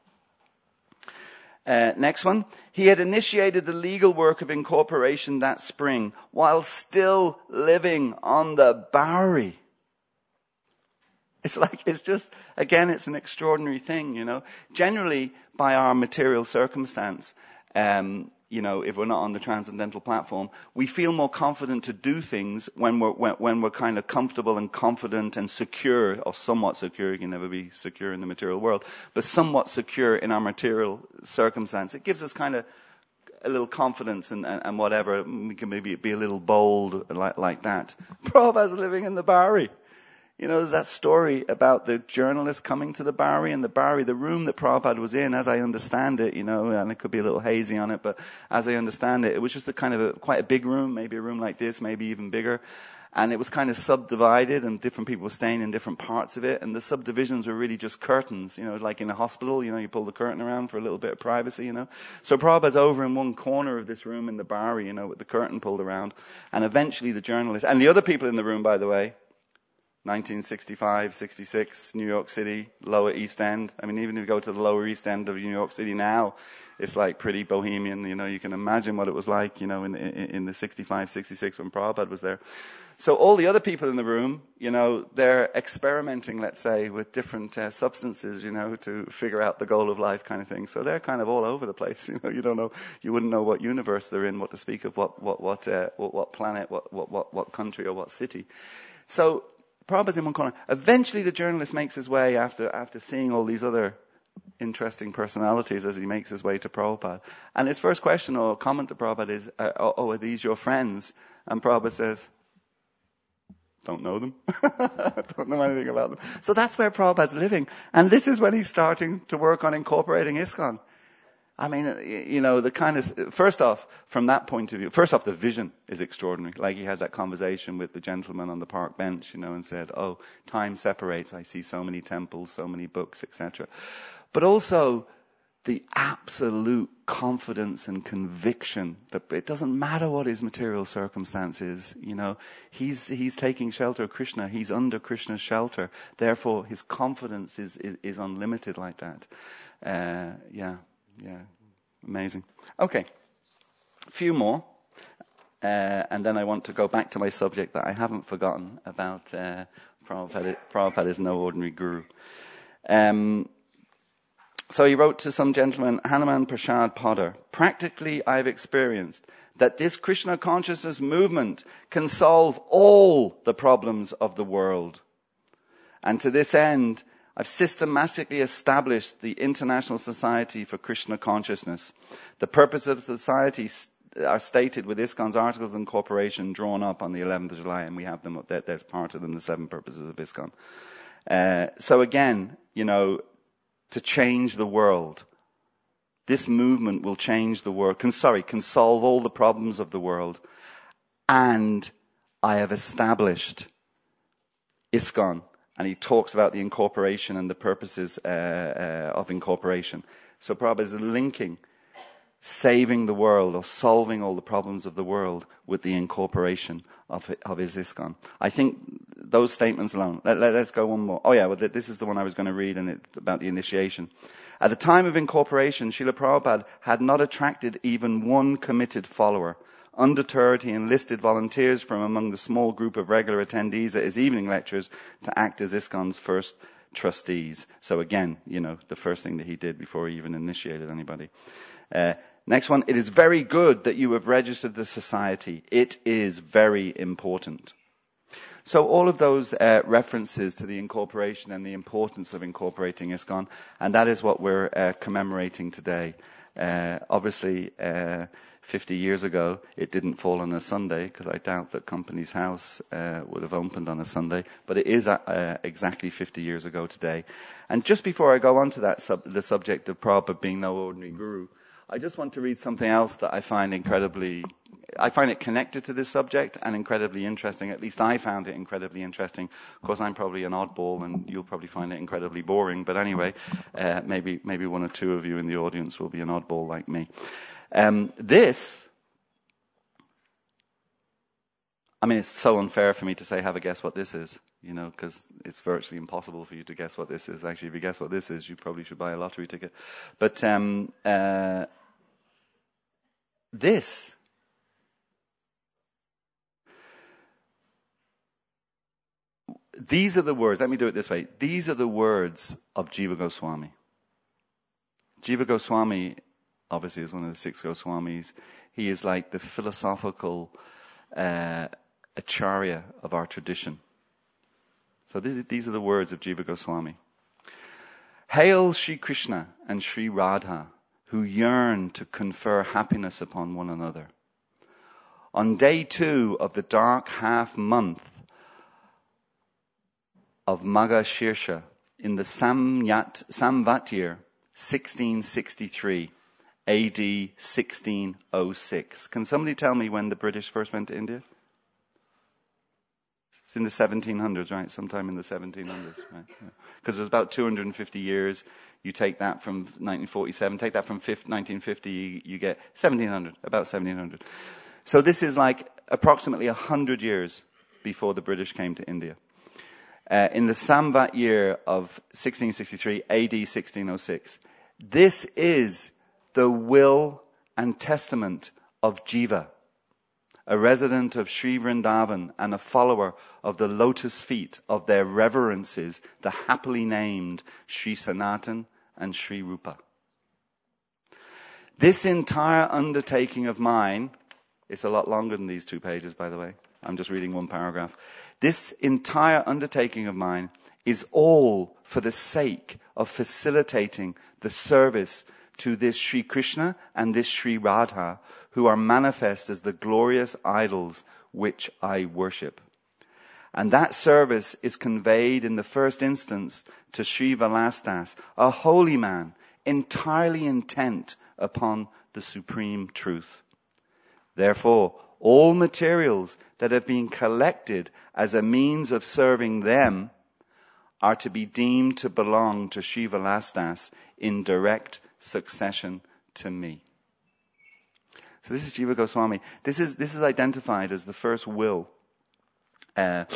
Next one. He had initiated the legal work of incorporation that spring while still living on the Bowery. It's an extraordinary thing, you know. Generally, by our material circumstance, you know, if we're not on the transcendental platform, we feel more confident to do things when we're kind of comfortable and confident and secure, or somewhat secure. You can never be secure in the material world, but somewhat secure in our material circumstance. It gives us kind of a little confidence and whatever. We can maybe be a little bold like that. Prabhupada's living in the Bowery. You know, there's that story about the journalist coming to the Bowery, and the room that Prabhupada was in, as I understand it, you know, and it could be a little hazy on it, but as I understand it, it was just quite a big room, maybe a room like this, maybe even bigger. And it was kind of subdivided, and different people were staying in different parts of it, and the subdivisions were really just curtains, you know, like in a hospital, you know, you pull the curtain around for a little bit of privacy, you know. So Prabhupada's over in one corner of this room in the Bowery, you know, with the curtain pulled around, and eventually the journalist, and the other people in the room, by the way, 1965, 66, New York City, Lower East End. I mean, even if you go to the Lower East End of New York City now, it's like pretty bohemian, you know. You can imagine what it was like, you know, in the 65, 66 when Prabhupada was there. So all the other people in the room, you know, they're experimenting, let's say, with different substances, you know, to figure out the goal of life kind of thing. So they're kind of all over the place, you know. You wouldn't know what universe they're in, what to speak of, what planet, what country or what city. So Prabhupada's in one corner. Eventually the journalist makes his way after seeing all these other interesting personalities as he makes his way to Prabhupada. And his first question or comment to Prabhupada is, are these your friends? And Prabhupada says, don't know them. Don't know anything about them. So that's where Prabhupada's living. And this is when he's starting to work on incorporating ISKCON. I mean, you know, first off, from that point of view, the vision is extraordinary. Like he had that conversation with the gentleman on the park bench, you know, and said, oh, time separates. I see so many temples, so many books, etc. But also the absolute confidence and conviction that it doesn't matter what his material circumstance is, you know, he's taking shelter of Krishna. He's under Krishna's shelter. Therefore, his confidence is unlimited like that. Yeah, amazing. Okay, a few more, and then I want to go back to my subject that I haven't forgotten about Prabhupada. Prabhupada is no ordinary guru. So he wrote to some gentleman, Hanuman Prasad Poddar, practically I've experienced that this Krishna consciousness movement can solve all the problems of the world. And to this end, I've systematically established the International Society for Krishna Consciousness. The purpose of the society are stated with ISKCON's Articles of Incorporation drawn up on the 11th of July, and we have them up there. There's part of them, the 7 purposes of ISKCON. So again, to change the world. This movement will change the world, can solve all the problems of the world. And I have established ISKCON. And he talks about the incorporation and the purposes of incorporation. So Prabhupada is linking saving the world or solving all the problems of the world with the incorporation of his ISKCON. I think those statements alone. Let's go one more. Oh yeah, well this is the one I was going to read, and it's about the initiation. At the time of incorporation, Srila Prabhupada had not attracted even one committed follower. Undeterred, he enlisted volunteers from among the small group of regular attendees at his evening lectures to act as ISKCON's first trustees. So again, the first thing that he did before he even initiated anybody. Next one, it is very good that you have registered the society. It is very important. So all of those references to the incorporation and the importance of incorporating ISKCON, and that is what we're commemorating today. Obviously, 50 years ago, it didn't fall on a Sunday, because I doubt that Company's House would have opened on a Sunday, but it is exactly 50 years ago today. And just before I go on to that the subject of Prabhupada being no ordinary guru, I just want to read something else that I find it connected to this subject and incredibly interesting. At least I found it incredibly interesting. Of course, I'm probably an oddball and you'll probably find it incredibly boring. But anyway, maybe one or two of you in the audience will be an oddball like me. It's so unfair for me to say, have a guess what this is, because it's virtually impossible for you to guess what this is. Actually, if you guess what this is, you probably should buy a lottery ticket. But these are the words, let me do it this way. These are the words of Jiva Goswami. Jiva Goswami, obviously, is one of the 6 Goswamis. He is like the philosophical acharya of our tradition. So these are the words of Jiva Goswami. Hail Sri Krishna and Sri Radha, who yearn to confer happiness upon one another. On day 2 of the dark half month of Magha Shirsha in the Samvat year 1663, AD 1606. Can somebody tell me when the British first went to India? It's in the 1700s, right? Sometime in the 1700s, right? Because it was about 250 years. You take that from 1947, take that from 1950, you get 1700, about 1700. So this is like approximately 100 years before the British came to India. In the Samvat year of 1663, AD 1606. This is the will and testament of Jiva, a resident of Sri Vrindavan and a follower of the lotus feet of their reverences, the happily named Sri Sanatan and Sri Rupa. This entire undertaking of mine, it's a lot longer than these 2 pages, by the way. I'm just reading one paragraph. This entire undertaking of mine is all for the sake of facilitating the service to this Sri Krishna and this Sri Radha, who are manifest as the glorious idols which I worship. And that service is conveyed in the first instance to Sri Vilasdas, a holy man, entirely intent upon the supreme truth. Therefore, all materials that have been collected as a means of serving them are to be deemed to belong to Sri Vilasdas in direct succession to me. So this is Jiva Goswami. This is identified as the first will. It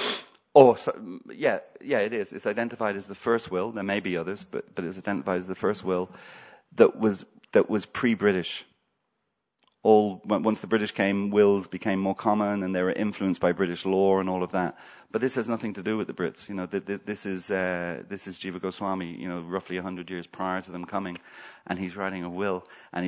is. It's identified as the first will. There may be others, but it's identified as the first will that was pre-British. Once the British came, wills became more common, and they were influenced by British law and all of that. But this has nothing to do with the Brits. This is Jiva Goswami. Roughly 100 years prior to them coming, and he's writing a will,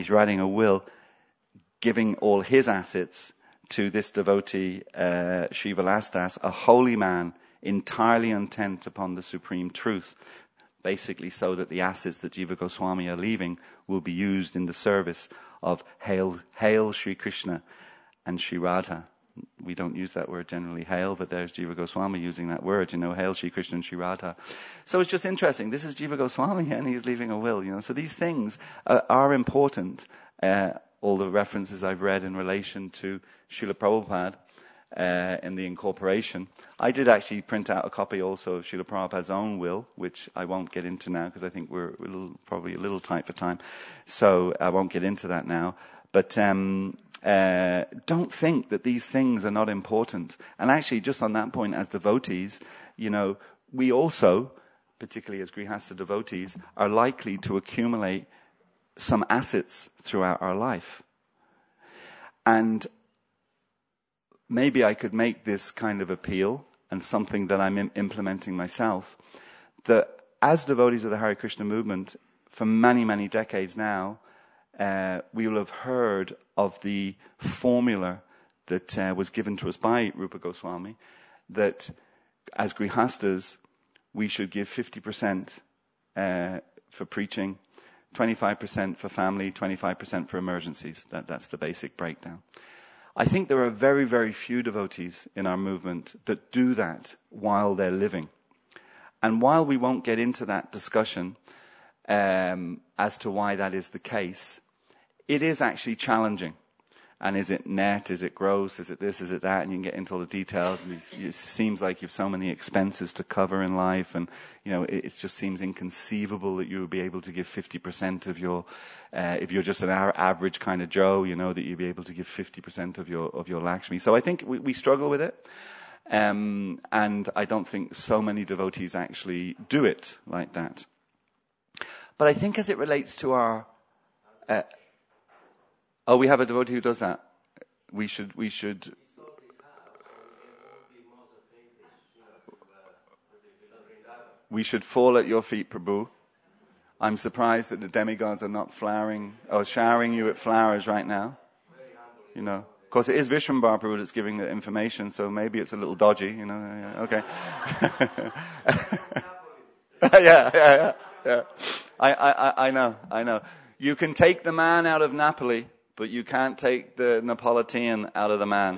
giving all his assets to this devotee, Sri Vilasdas, a holy man entirely intent upon the supreme truth. basically so that the assets that Jiva Goswami are leaving will be used in the service of Hail Sri Krishna and Sri Radha. We don't use that word generally, hail, but there's Jiva Goswami using that word, Hail Sri Krishna and Sri Radha. So it's just interesting. This is Jiva Goswami and he's leaving a will, So these things are important. All the references I've read in relation to Srila Prabhupada in the incorporation. I did actually print out a copy also of Srila Prabhupada's own will, which I won't get into now because I think we're probably a little tight for time. So I won't get into that now. But don't think that these things are not important. And actually, just on that point, as devotees, we also, particularly as Grihastha devotees, are likely to accumulate some assets throughout our life. And maybe I could make this kind of appeal, and something that I'm implementing myself, that as devotees of the Hare Krishna movement, for many, many decades now, we will have heard of the formula that was given to us by Rupa Goswami, that as Grihastas, we should give 50% for preaching, 25% for family, 25% for emergencies. That's the basic breakdown. I think there are very, very few devotees in our movement that do that while they're living. And while we won't get into that discussion as to why that is the case, it is actually challenging. And is it net? Is it gross? Is it this? Is it that? And you can get into all the details. And it seems like you have so many expenses to cover in life. And, it just seems inconceivable that you would be able to give 50% of your, if you're just an average kind of Joe, that you'd be able to give 50% of your Lakshmi. So I think we struggle with it. And I don't think so many devotees actually do it like that. But I think as it relates to our, we have a devotee who does that. We should. We should fall at your feet, Prabhu. I'm surprised that the demigods are not showering you with flowers right now. Of course, it is Vishwambar Prabhu that's giving the information, so maybe it's a little dodgy. Okay. Yeah. I know. You can take the man out of Napoli, but you can't take the Neapolitan out of the man.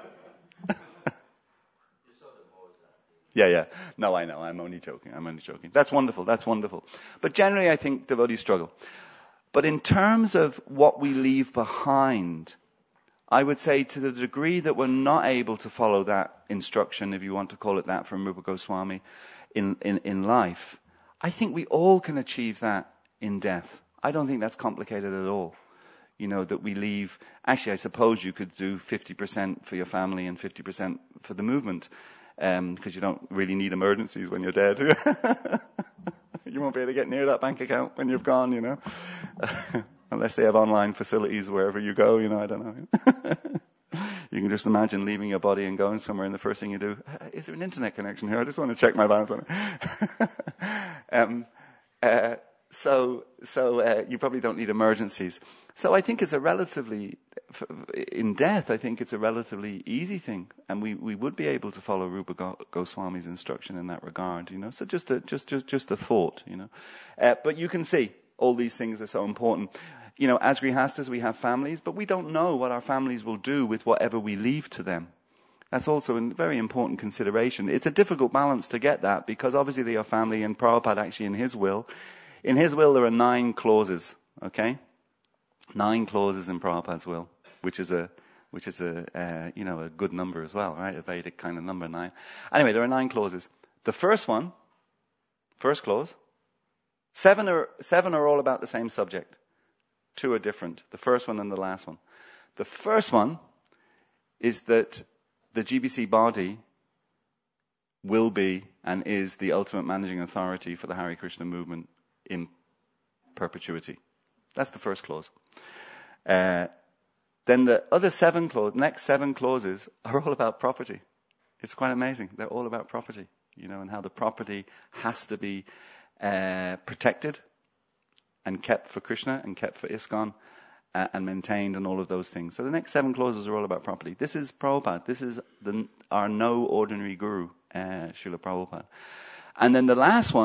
Yeah. No, I know. I'm only joking. That's wonderful. But generally, I think devotees struggle. But in terms of what we leave behind, I would say to the degree that we're not able to follow that instruction, if you want to call it that, from Rupa Goswami in life, I think we all can achieve that in death. I don't think that's complicated at all. That we leave. Actually, I suppose you could do 50% for your family and 50% for the movement, because you don't really need emergencies when you're dead. You won't be able to get near that bank account when you've gone, unless they have online facilities wherever you go. I don't know. You can just imagine leaving your body and going somewhere, and the first thing you do, is there an internet connection here? I just want to check my balance on it. So you probably don't need emergencies. So I think it's in death, I think it's a relatively easy thing. And we would be able to follow Rupa Goswami's instruction in that regard, So just a thought, But you can see all these things are so important. As Grihastas, we have families, but we don't know what our families will do with whatever we leave to them. That's also a very important consideration. It's a difficult balance to get that, because obviously they are family, and Prabhupada actually in his will there are 9 clauses, okay? 9 clauses in Prabhupada's will, which is a good number as well, right? A Vedic kind of number, 9. Anyway, there are 9 clauses. The first clause, 7 are all about the same subject. 2 are different. The first one and the last one. The first one is that the GBC body will be and is the ultimate managing authority for the Hare Krishna movement in perpetuity. That's the first clause. Then the other next 7 clauses are all about property. It's quite amazing. They're all about property, and how the property has to be protected and kept for Krishna and kept for ISKCON and maintained and all of those things. So the next 7 clauses are all about property. This is Prabhupada. This is our no ordinary guru, Srila Prabhupada. And then the last one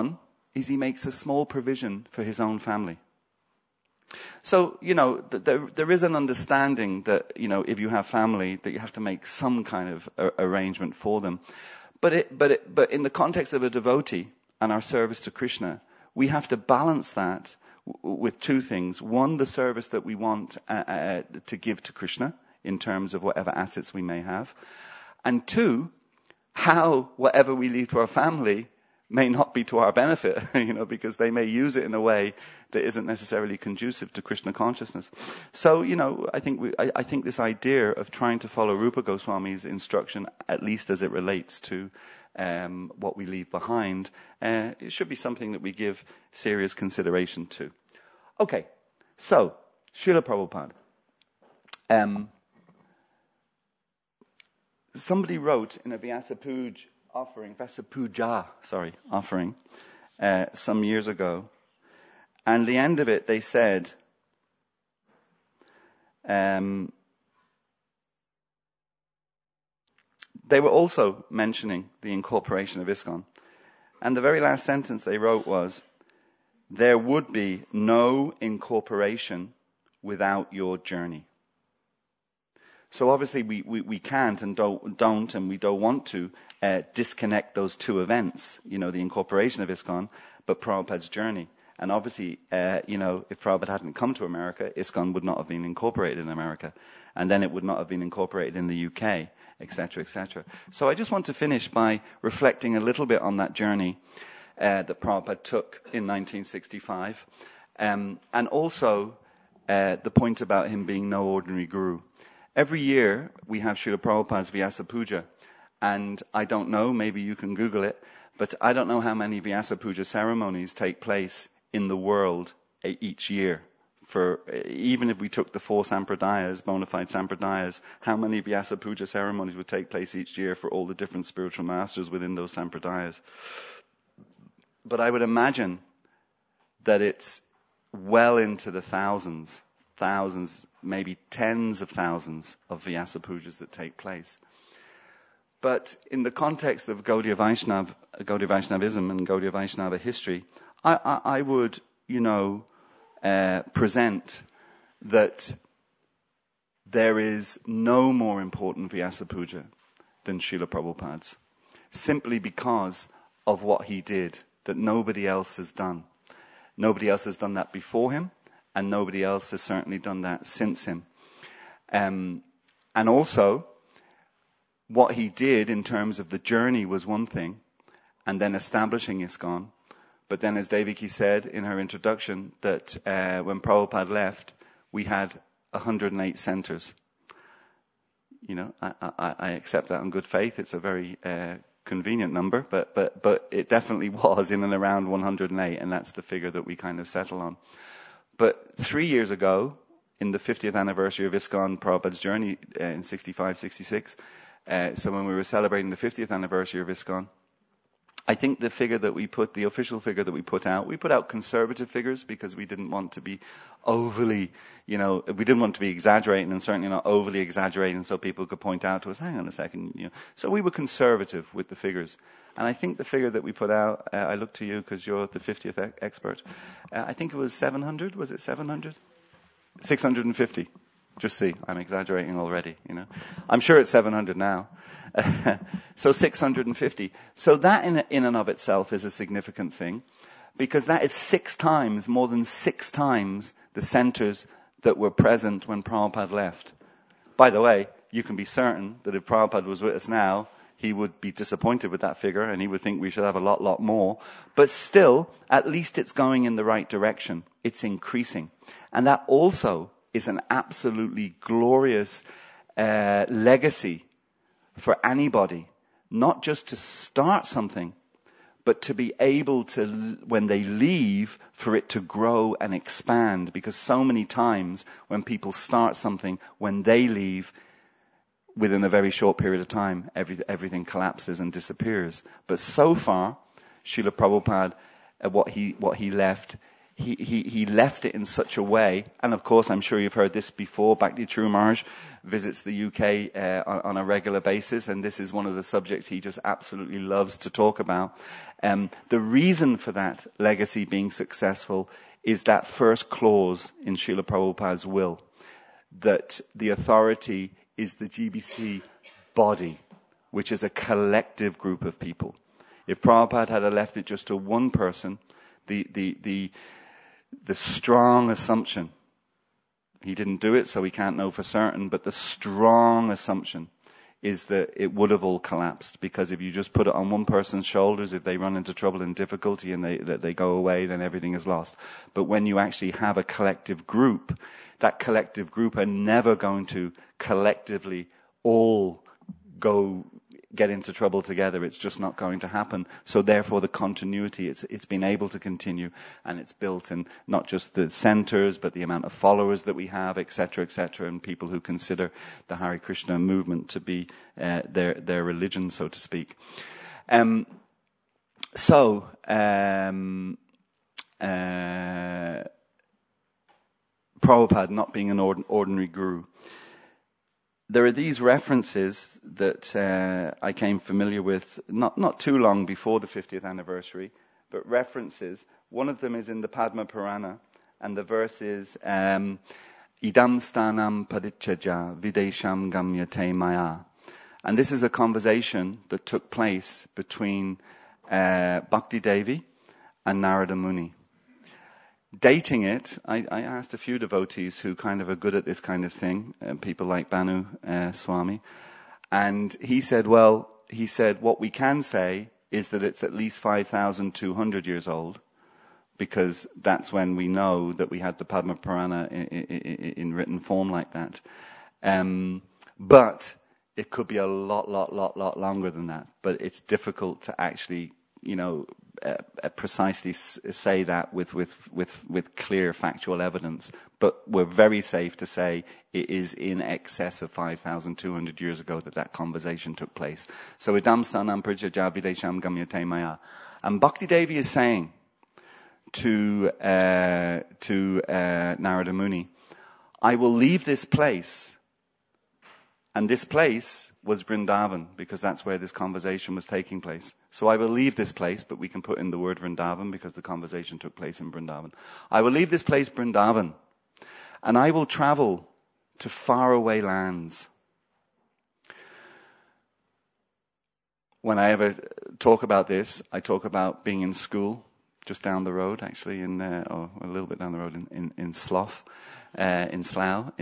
is he makes a small provision for his own family. So, there is an understanding that, if you have family, that you have to make some kind of arrangement for them. But in the context of a devotee and our service to Krishna, we have to balance that with two things. One, the service that we want to give to Krishna in terms of whatever assets we may have. And two, how whatever we leave to our family may not be to our benefit, because they may use it in a way that isn't necessarily conducive to Krishna consciousness. So, I think this idea of trying to follow Rupa Goswami's instruction, at least as it relates to what we leave behind, it should be something that we give serious consideration to. Okay, so, Srila Prabhupada. Somebody wrote in a Vyasa Puja offering, some years ago, and the end of it they said, they were also mentioning the incorporation of ISKCON, and the very last sentence they wrote was, there would be no incorporation without your journey. So obviously we can't and don't and we don't want to disconnect those two events, the incorporation of ISKCON, but Prabhupada's journey. And obviously, if Prabhupada hadn't come to America, ISKCON would not have been incorporated in America. And then it would not have been incorporated in the UK, etc., etc. So I just want to finish by reflecting a little bit on that journey that Prabhupada took in 1965. And also the point about him being no ordinary guru. Every year we have Srila Prabhupada's Vyasa Puja, and I don't know, maybe you can Google it, but I don't know how many Vyasa Puja ceremonies take place in the world each year. Even if we took the 4 sampradayas, bona fide sampradayas, how many Vyasa Puja ceremonies would take place each year for all the different spiritual masters within those sampradayas? But I would imagine that it's well into the thousands, maybe tens of thousands of Vyasa Pujas that take place. But in the context of Gaudiya Vaishnavism and Gaudiya Vaishnava history, I would, present that there is no more important Vyasa Puja than Srila Prabhupada's, simply because of what he did that nobody else has done. Nobody else has done that before him, and nobody else has certainly done that since him. And also, what he did in terms of the journey was one thing, and then establishing ISKCON. But then, as Devaki said in her introduction, that when Prabhupada left, we had 108 centers. I accept that in good faith. It's a very convenient number, but it definitely was in and around 108, and that's the figure that we kind of settle on. But 3 years ago, in the 50th anniversary of ISKCON Prabhupada's journey in 65, 66, so when we were celebrating the 50th anniversary of ISKCON, I think the official figure that we put out conservative figures because we didn't want to be overly, we didn't want to be exaggerating and certainly not overly exaggerating so people could point out to us, hang on a second, So we were conservative with the figures. And I think the figure that we put out, I look to you because you're the 50th expert, I think it was 700, was it 700? 650. Just see, I'm exaggerating already, I'm sure it's 700 now. So 650. So that in and of itself is a significant thing, because that is more than six times the centers that were present when Prabhupada left. By the way, you can be certain that if Prabhupada was with us now, he would be disappointed with that figure and he would think we should have a lot more. But still, at least it's going in the right direction. It's increasing. And that also is an absolutely glorious legacy for anybody, not just to start something, but to be able to, when they leave, for it to grow and expand. Because so many times when people start something, when they leave, within a very short period of time, everything collapses and disappears. But so far, Srila Prabhupada, what he left, he left it in such a way, and of course I'm sure you've heard this before, Bhakti True Maharaj visits the UK on a regular basis, and this is one of the subjects he just absolutely loves to talk about. The reason for that legacy being successful is that first clause in Srila Prabhupada's will, that the authority is the GBC body, which is a collective group of people. If Prabhupada had left it just to one person, the strong assumption, he didn't do it, so we can't know for certain, but the strong assumption is that it would have all collapsed, because if you just put it on one person's shoulders, if they run into trouble and difficulty and they go away, then everything is lost. But when you actually have a collective group, that collective group are never going to collectively all get into trouble together. It's just not going to happen. So therefore the continuity, it's been able to continue, and it's built in not just the centers, but the amount of followers that we have, etc., and people who consider the Hare Krishna movement to be their religion, so to speak. Prabhupada not being an ordinary guru. There are these references that I came familiar with not too long before the 50th anniversary, but references. One of them is in the Padma Purana, and the verse is Idam stanam padichaja videsham gamyate maya. And this is a conversation that took place between Bhakti Devi and Narada Muni. Dating it, I asked a few devotees who kind of are good at this kind of thing, people like Banu Swami, and he said, what we can say is that it's at least 5,200 years old, because that's when we know that we had the Padma Purana in written form like that. But it could be a lot longer than that, but it's difficult to actually, precisely say that with clear factual evidence, but we're very safe to say it is in excess of 5,200 years ago that conversation took place. So idam stanam prajaja videsham gamyate maya, and Bhakti Devi is saying to Narada Muni, I will leave this place, and this place was Vrindavan, because that's where this conversation was taking place. So I will leave this place, but we can put in the word Vrindavan because the conversation took place in Vrindavan. I will leave this place, Vrindavan, and I will travel to faraway lands. When I ever talk about this, I talk about being in school, just down the road, actually, or a little bit down the road in Slough, in Slough,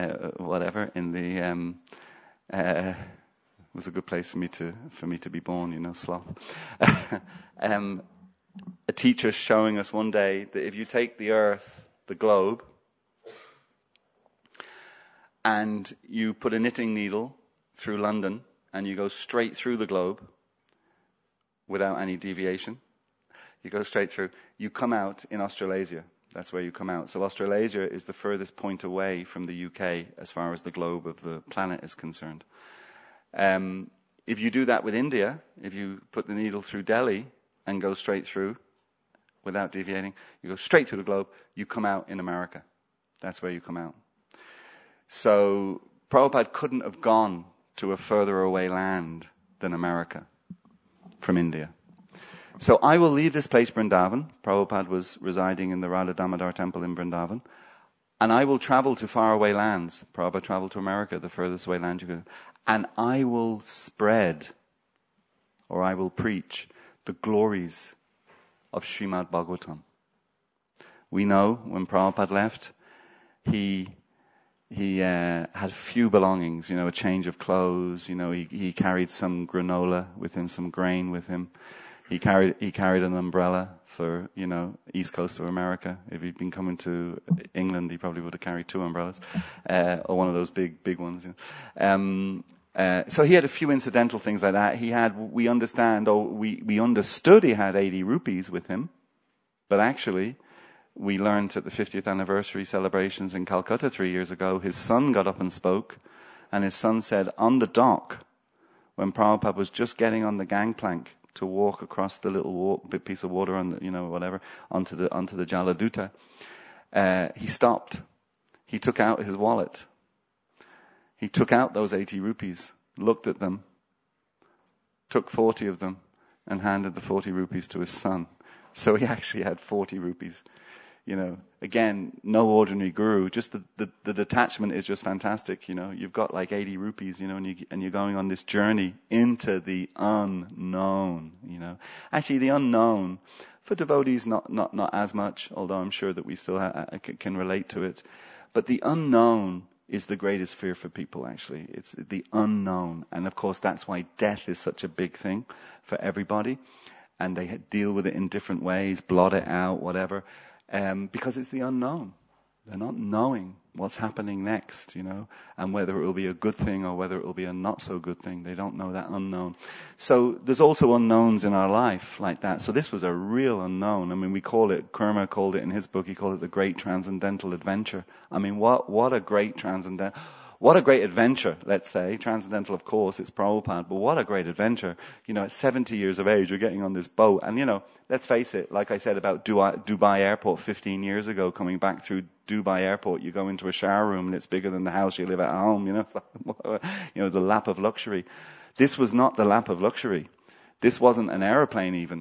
it was a good place for me to be born, Slough. A teacher showing us one day that if you take the earth, the globe, and you put a knitting needle through London and you go straight through the globe without any deviation, you go straight through, you come out in Australasia. That's where you come out. So Australasia is the furthest point away from the UK as far as the globe of the planet is concerned. If you do that with India, if you put the needle through Delhi and go straight through without deviating, you go straight through the globe, you come out in America. That's where you come out. So Prabhupada couldn't have gone to a further away land than America from India. So I will leave this place, Vrindavan. Prabhupada was residing in the Radha Damodar temple in Vrindavan. And I will travel to faraway lands. Prabhupada traveled to America, the furthest away land you could. And I will spread, or I will preach, the glories of Srimad Bhagavatam. We know when Prabhupada left, he had few belongings, a change of clothes, he carried some granola with him, some grain with him. He carried an umbrella for, east coast of America. If he'd been coming to England, he probably would have carried 2 umbrellas, or one of those big ones. So he had a few incidental things like that. We understood he had 80 rupees with him, but actually, we learned at the 50th anniversary celebrations in Calcutta 3 years ago, his son got up and spoke, and his son said on the dock, when Prabhupada was just getting on the gangplank to walk across the little piece of water on the, whatever, onto the Jaladuta. He stopped. He took out his wallet. He took out those 80 rupees, looked at them, took 40 of them, and handed the 40 rupees to his son. So he actually had 40 rupees. Again, no ordinary guru. Just the detachment is just fantastic. You've got like 80 rupees, and you're going on this journey into the unknown. Actually, the unknown for devotees not as much, although I'm sure that we still can relate to it. But the unknown is the greatest fear for people. Actually, it's the unknown, and of course that's why death is such a big thing for everybody, and they deal with it in different ways, blot it out, whatever. Because it's the unknown. They're not knowing what's happening next, and whether it will be a good thing or whether it will be a not so good thing. They don't know that unknown. So there's also unknowns in our life like that. So this was a real unknown. I mean, Kurma called it in his book, he called it the great transcendental adventure. I mean, what a great what a great adventure, let's say. Transcendental, of course, it's Prabhupada, but what a great adventure. At 70 years of age, you're getting on this boat. And, let's face it, like I said about Dubai Airport 15 years ago, coming back through Dubai Airport, you go into a shower room and it's bigger than the house you live at home. It's like, the lap of luxury. This was not the lap of luxury. This wasn't an aeroplane even.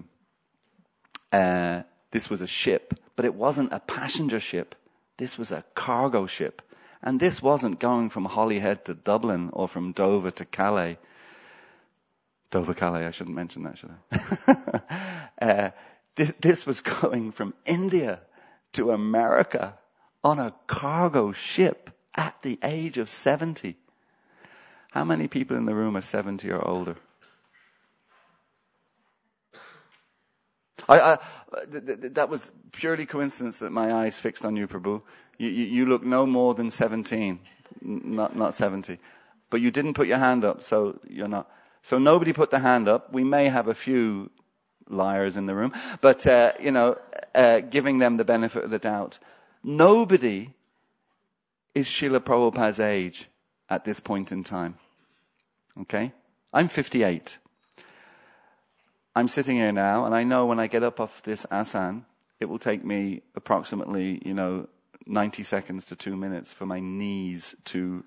This was a ship, but it wasn't a passenger ship. This was a cargo ship. And this wasn't going from Holyhead to Dublin or from Dover to Calais. Dover-Calais, I shouldn't mention that, should I? This was going from India to America on a cargo ship at the age of 70. How many people in the room are 70 or older? That was purely coincidence that my eyes fixed on you, Prabhu. You look no more than 17, not 70. But you didn't put your hand up, so you're not. So nobody put the hand up. We may have a few liars in the room, but, giving them the benefit of the doubt. Nobody is Srila Prabhupada's age at this point in time. Okay? I'm 58. I'm sitting here now, and I know when I get up off this asan, it will take me approximately, 90 seconds to 2 minutes for my knees to,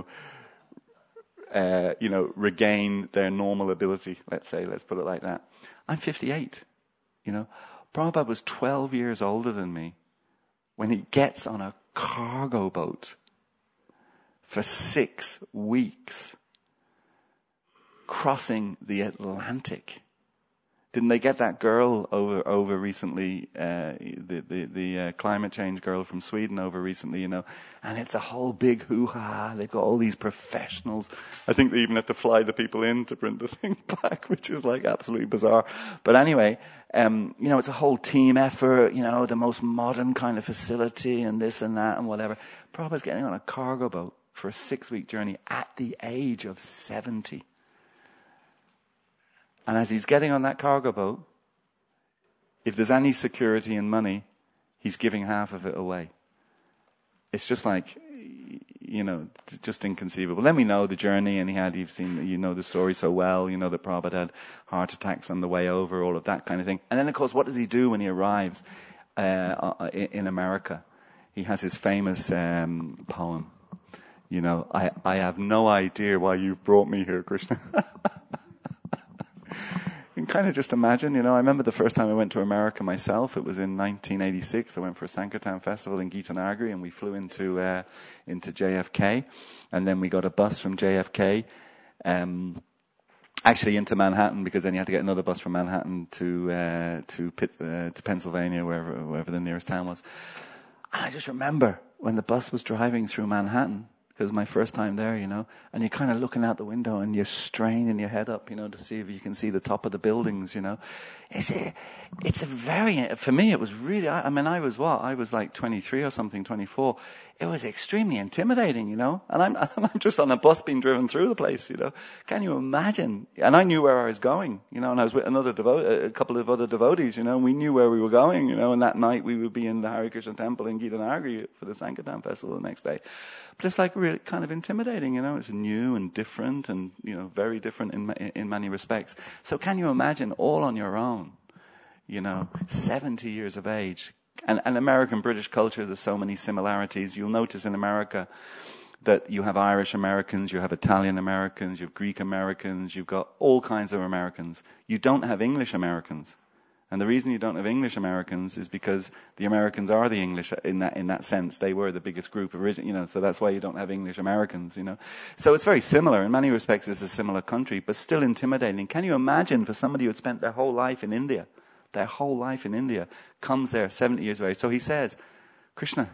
regain their normal ability, let's put it like that. I'm 58, Prabhupada was 12 years older than me when he gets on a cargo boat for 6 weeks, crossing the Atlantic. Didn't they get that girl over recently, the climate change girl from Sweden over recently, and it's a whole big hoo-ha. They've got all these professionals. I think they even had to fly the people in to print the thing back, which is like absolutely bizarre. But anyway, it's a whole team effort, the most modern kind of facility and this and that and whatever. Prabhupada's getting on a cargo boat for a 6-week journey at the age of 70. And as he's getting on that cargo boat, if there's any security and money, he's giving half of it away. It's just like, just inconceivable. Then we know the journey, and you've seen, the story so well, that Prabhupada had heart attacks on the way over, all of that kind of thing. And then, of course, what does he do when he arrives in America? He has his famous poem, I have no idea why you've brought me here, Krishna. You can kind of just imagine, I remember the first time I went to America myself. It was in 1986. I went for a Sankirtan festival in Gitanagari, and we flew into JFK, and then we got a bus from JFK, actually into Manhattan, because then you had to get another bus from Manhattan to Pennsylvania, wherever the nearest town was. And I just remember when the bus was driving through Manhattan. It was my first time there, and you're kind of looking out the window and you're straining your head up, to see if you can see the top of the buildings, for me it was really, I was like 23 or something, 24. It was extremely intimidating, and I'm just on a bus being driven through the place, Can you imagine? And I knew where I was going, and I was with a couple of other devotees, and we knew where we were going, and that night we would be in the Hare Krishna temple in Gitanagari for the Sankirtan festival the next day. But it's like really kind of intimidating, It's new and different and, very different in many respects. So can you imagine all on your own, 70 years of age? And American British culture, there's so many similarities. You'll notice in America that you have Irish Americans, you have Italian Americans, you have Greek Americans, you've got all kinds of Americans. You don't have English Americans. And the reason you don't have English Americans is because the Americans are the English in that sense. They were the biggest group originally, so that's why you don't have English Americans, So it's very similar. In many respects, it's a similar country, but still intimidating. Can you imagine for somebody who had spent their whole life in India, comes there 70 years of age. So he says, Krishna,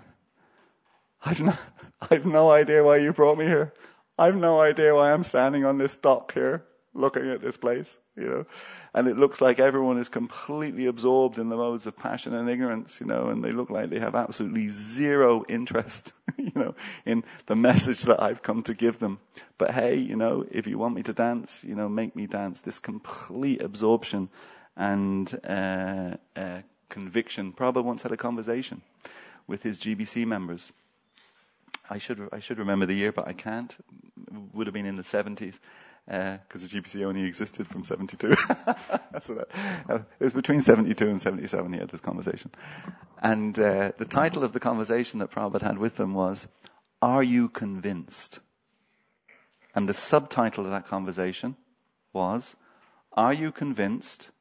I've no idea why you brought me here. I've no idea why I'm standing on this dock here, looking at this place, And it looks like everyone is completely absorbed in the modes of passion and ignorance, and they look like they have absolutely zero interest, in the message that I've come to give them. But hey, if you want me to dance, make me dance. This complete absorption and conviction. Prabhupada once had a conversation with his GBC members. I should remember the year, but I can't. It would have been in the 70s, because the GBC only existed from 72. So it was between 72 and 77 he had this conversation. And the title of the conversation that Prabhupada had with them was, "Are you convinced?" And the subtitle of that conversation was, "Are you convinced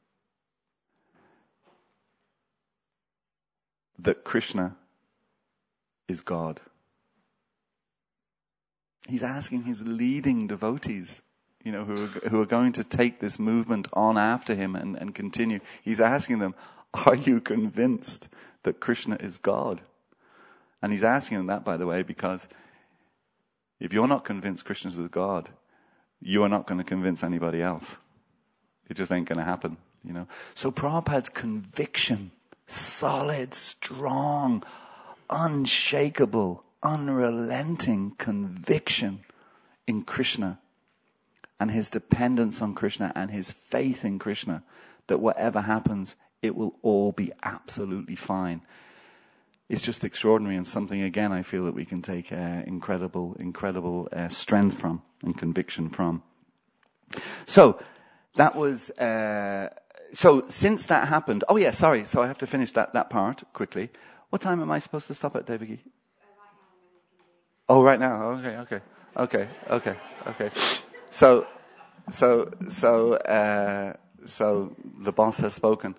that Krishna is God?" He's asking his leading devotees, who are going to take this movement on after him and continue. He's asking them, are you convinced that Krishna is God? And he's asking them that, by the way, because if you're not convinced Krishna is God, you are not going to convince anybody else. It just ain't going to happen, So Prabhupada's conviction, solid, strong, unshakable, unrelenting conviction in Krishna and his dependence on Krishna and his faith in Krishna, that whatever happens, it will all be absolutely fine. It's just extraordinary, and something, again, I feel that we can take incredible strength from and conviction from. So that was... So since that happened... Oh, yeah, sorry. So I have to finish that part quickly. What time am I supposed to stop at, Devaki? Oh, right now. Okay. So the boss has spoken.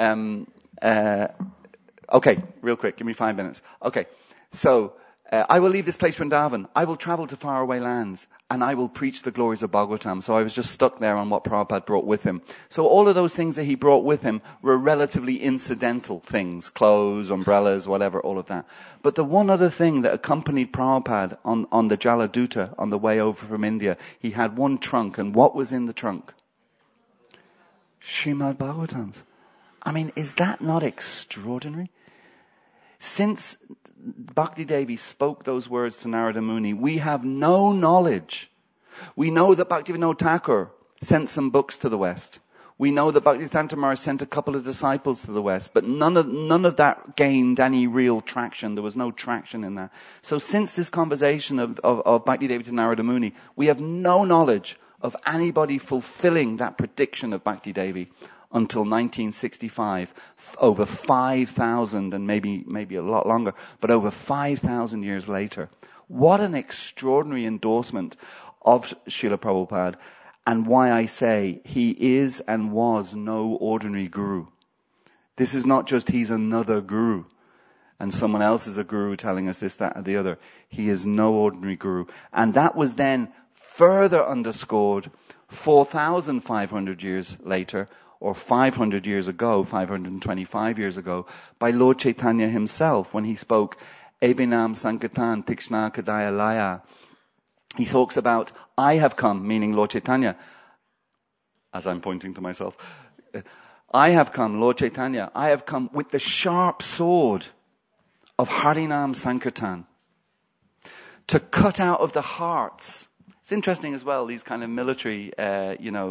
Okay, real quick. Give me 5 minutes. Okay. So, I will leave this place, Vrindavan. I will travel to faraway lands, and I will preach the glories of Bhagavatam. So I was just stuck there on what Prabhupada brought with him. So all of those things that he brought with him were relatively incidental things. Clothes, umbrellas, whatever, all of that. But the one other thing that accompanied Prabhupada on the Jaladuta, on the way over from India, he had one trunk. And what was in the trunk? Srimad Bhagavatams. I mean, is that not extraordinary? Since Bhakti Devi spoke those words to Narada Muni, we have no knowledge. We know that Bhaktivinoda Thakur sent some books to the West. We know that Bhaktisiddhanta Maharaj sent a couple of disciples to the West, but none of that gained any real traction. There was no traction in that. So since this conversation of Bhakti Devi to Narada Muni, we have no knowledge of anybody fulfilling that prediction of Bhakti Devi until 1965, over 5,000 and maybe a lot longer, but over 5,000 years later. What an extraordinary endorsement of Srila Prabhupada, and why I say he is and was no ordinary guru. This is not just he's another guru and someone else is a guru telling us this, that, and the other. He is no ordinary guru. And that was then further underscored 4,500 years later, or 500 years ago, 525 years ago, by Lord Chaitanya himself when he spoke, Ebinam Sankirtan Tikshna Kadaya Laya. He talks about, I have come, meaning Lord Chaitanya, as I'm pointing to myself. I have come, Lord Chaitanya, I have come with the sharp sword of Harinam Sankirtan to cut out of the hearts. It's interesting as well, these kind of military,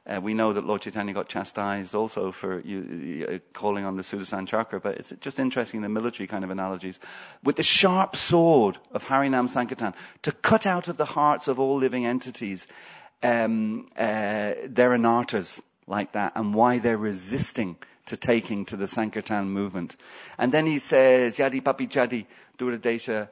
We know that Lord Chaitanya got chastised also for calling on the Sudarshan Chakra, but it's just interesting, the military kind of analogies. With the sharp sword of Harinam Sankirtan, to cut out of the hearts of all living entities their anarthas like that, and why they're resisting to taking to the Sankirtan movement. And then he says, Yadi Papi Jadi, Duradesha,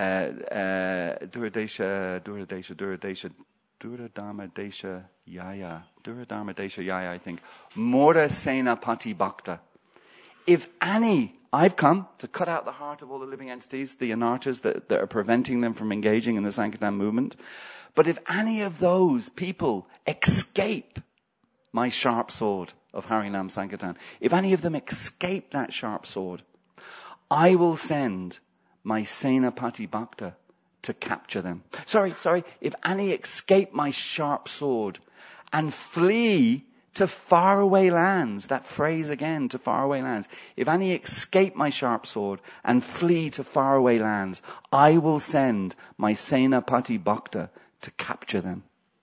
Duradharma Desha Yaya, I think. Mora Sena Pati Bhakta. If any, I've come to cut out the heart of all the living entities, the anarthas that are preventing them from engaging in the Sankirtan movement. But if any of those people escape my sharp sword of Harinam Sankirtan, if any of them escape that sharp sword, I will send my Senapati Bhakta to capture them. Sorry, if any escape my sharp sword and flee to faraway lands, that phrase again, to faraway lands. If any escape my sharp sword and flee to faraway lands, I will send my Senapati Bhakta to capture them.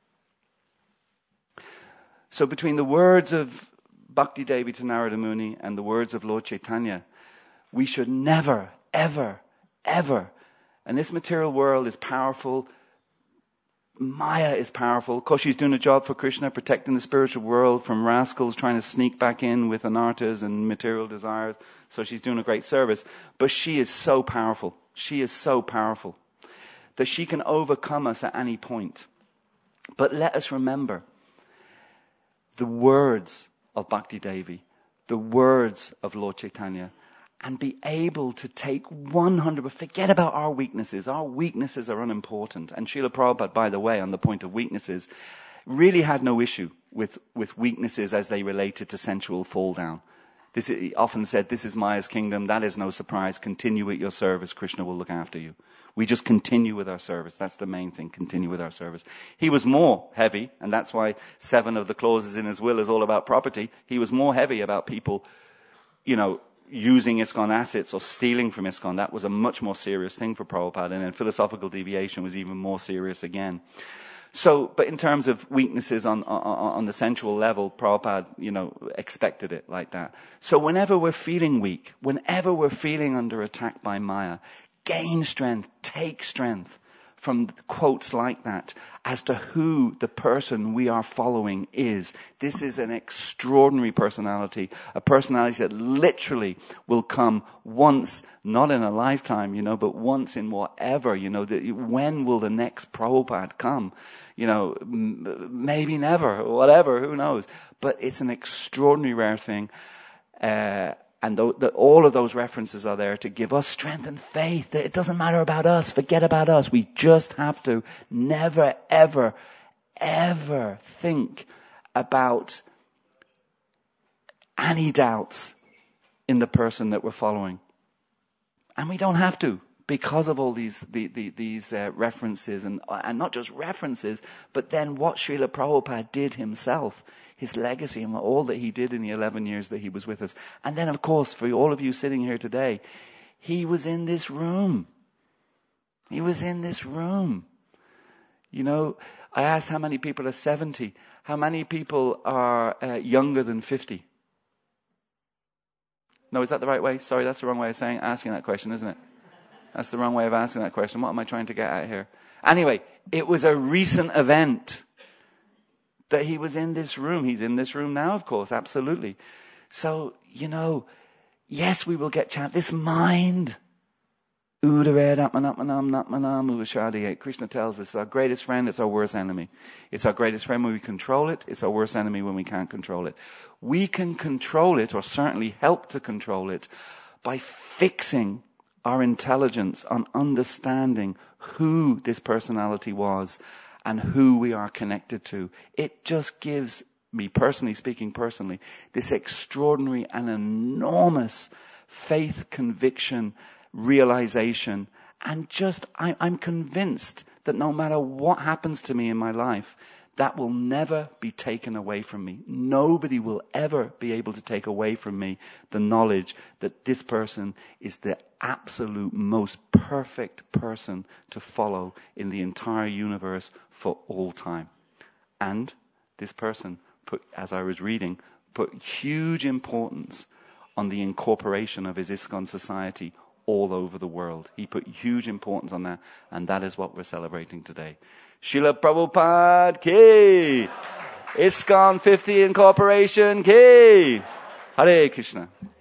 So between the words of Bhakti Devi to Narada Muni and the words of Lord Chaitanya, we should never, ever, ever, and this material world is powerful, Maya is powerful. Of course, she's doing a job for Krishna, protecting the spiritual world from rascals trying to sneak back in with anarthas and material desires. So she's doing a great service. But she is so powerful. She is so powerful that she can overcome us at any point. But let us remember the words of Bhakti Devi, the words of Lord Chaitanya, and be able to take 100%, forget about our weaknesses. Our weaknesses are unimportant. And Srila Prabhupada, by the way, on the point of weaknesses, really had no issue with weaknesses as they related to sensual fall down. He often said, this is Maya's kingdom, that is no surprise, continue with your service, Krishna will look after you. We just continue with our service, that's the main thing, continue with our service. He was more heavy, and that's why 7 of the clauses in his will is all about property. He was more heavy about people, using ISKCON assets or stealing from ISKCON. That was a much more serious thing for Prabhupada, and then philosophical deviation was even more serious again. So, but in terms of weaknesses on the sensual level, Prabhupada, expected it like that. So whenever we're feeling weak, whenever we're feeling under attack by Maya, gain strength, take strength from quotes like that as to who the person we are following is. This is an extraordinary personality, a personality that literally will come once, not in a lifetime, but once in whatever, when will the next Prabhupada come? Maybe never, whatever, who knows? But it's an extraordinary rare thing. And all of those references are there to give us strength and faith that it doesn't matter about us. Forget about us. We just have to never, ever, ever think about any doubts in the person that we're following. And we don't have to, because of all these references, and not just references, but then what Srila Prabhupada did himself, his legacy and all that he did in the 11 years that he was with us. And then, of course, for all of you sitting here today, he was in this room. He was in this room. I asked how many people are 70. How many people are younger than 50? No, is that the right way? Sorry, that's the wrong way of asking that question, isn't it? That's the wrong way of asking that question. What am I trying to get at here? Anyway, it was a recent event that he was in this room. He's in this room now, of course, absolutely. So, yes, we will get chant. This mind, Krishna tells us, our greatest friend is our worst enemy. It's our greatest friend when we control it. It's our worst enemy when we can't control it. We can control it, or certainly help to control it, by fixing our intelligence on understanding who this personality was and who we are connected to. It just gives me, speaking personally, this extraordinary and enormous faith, conviction, realization, and I'm convinced that no matter what happens to me in my life, that will never be taken away from me. Nobody will ever be able to take away from me the knowledge that this person is the absolute most perfect person to follow in the entire universe for all time. And this person as I was reading, put huge importance on the incorporation of his ISKCON society all over the world. He put huge importance on that, and that is what we're celebrating today. Srila Prabhupada ki! ISKCON 50 Incorporation ki! Hare Krishna.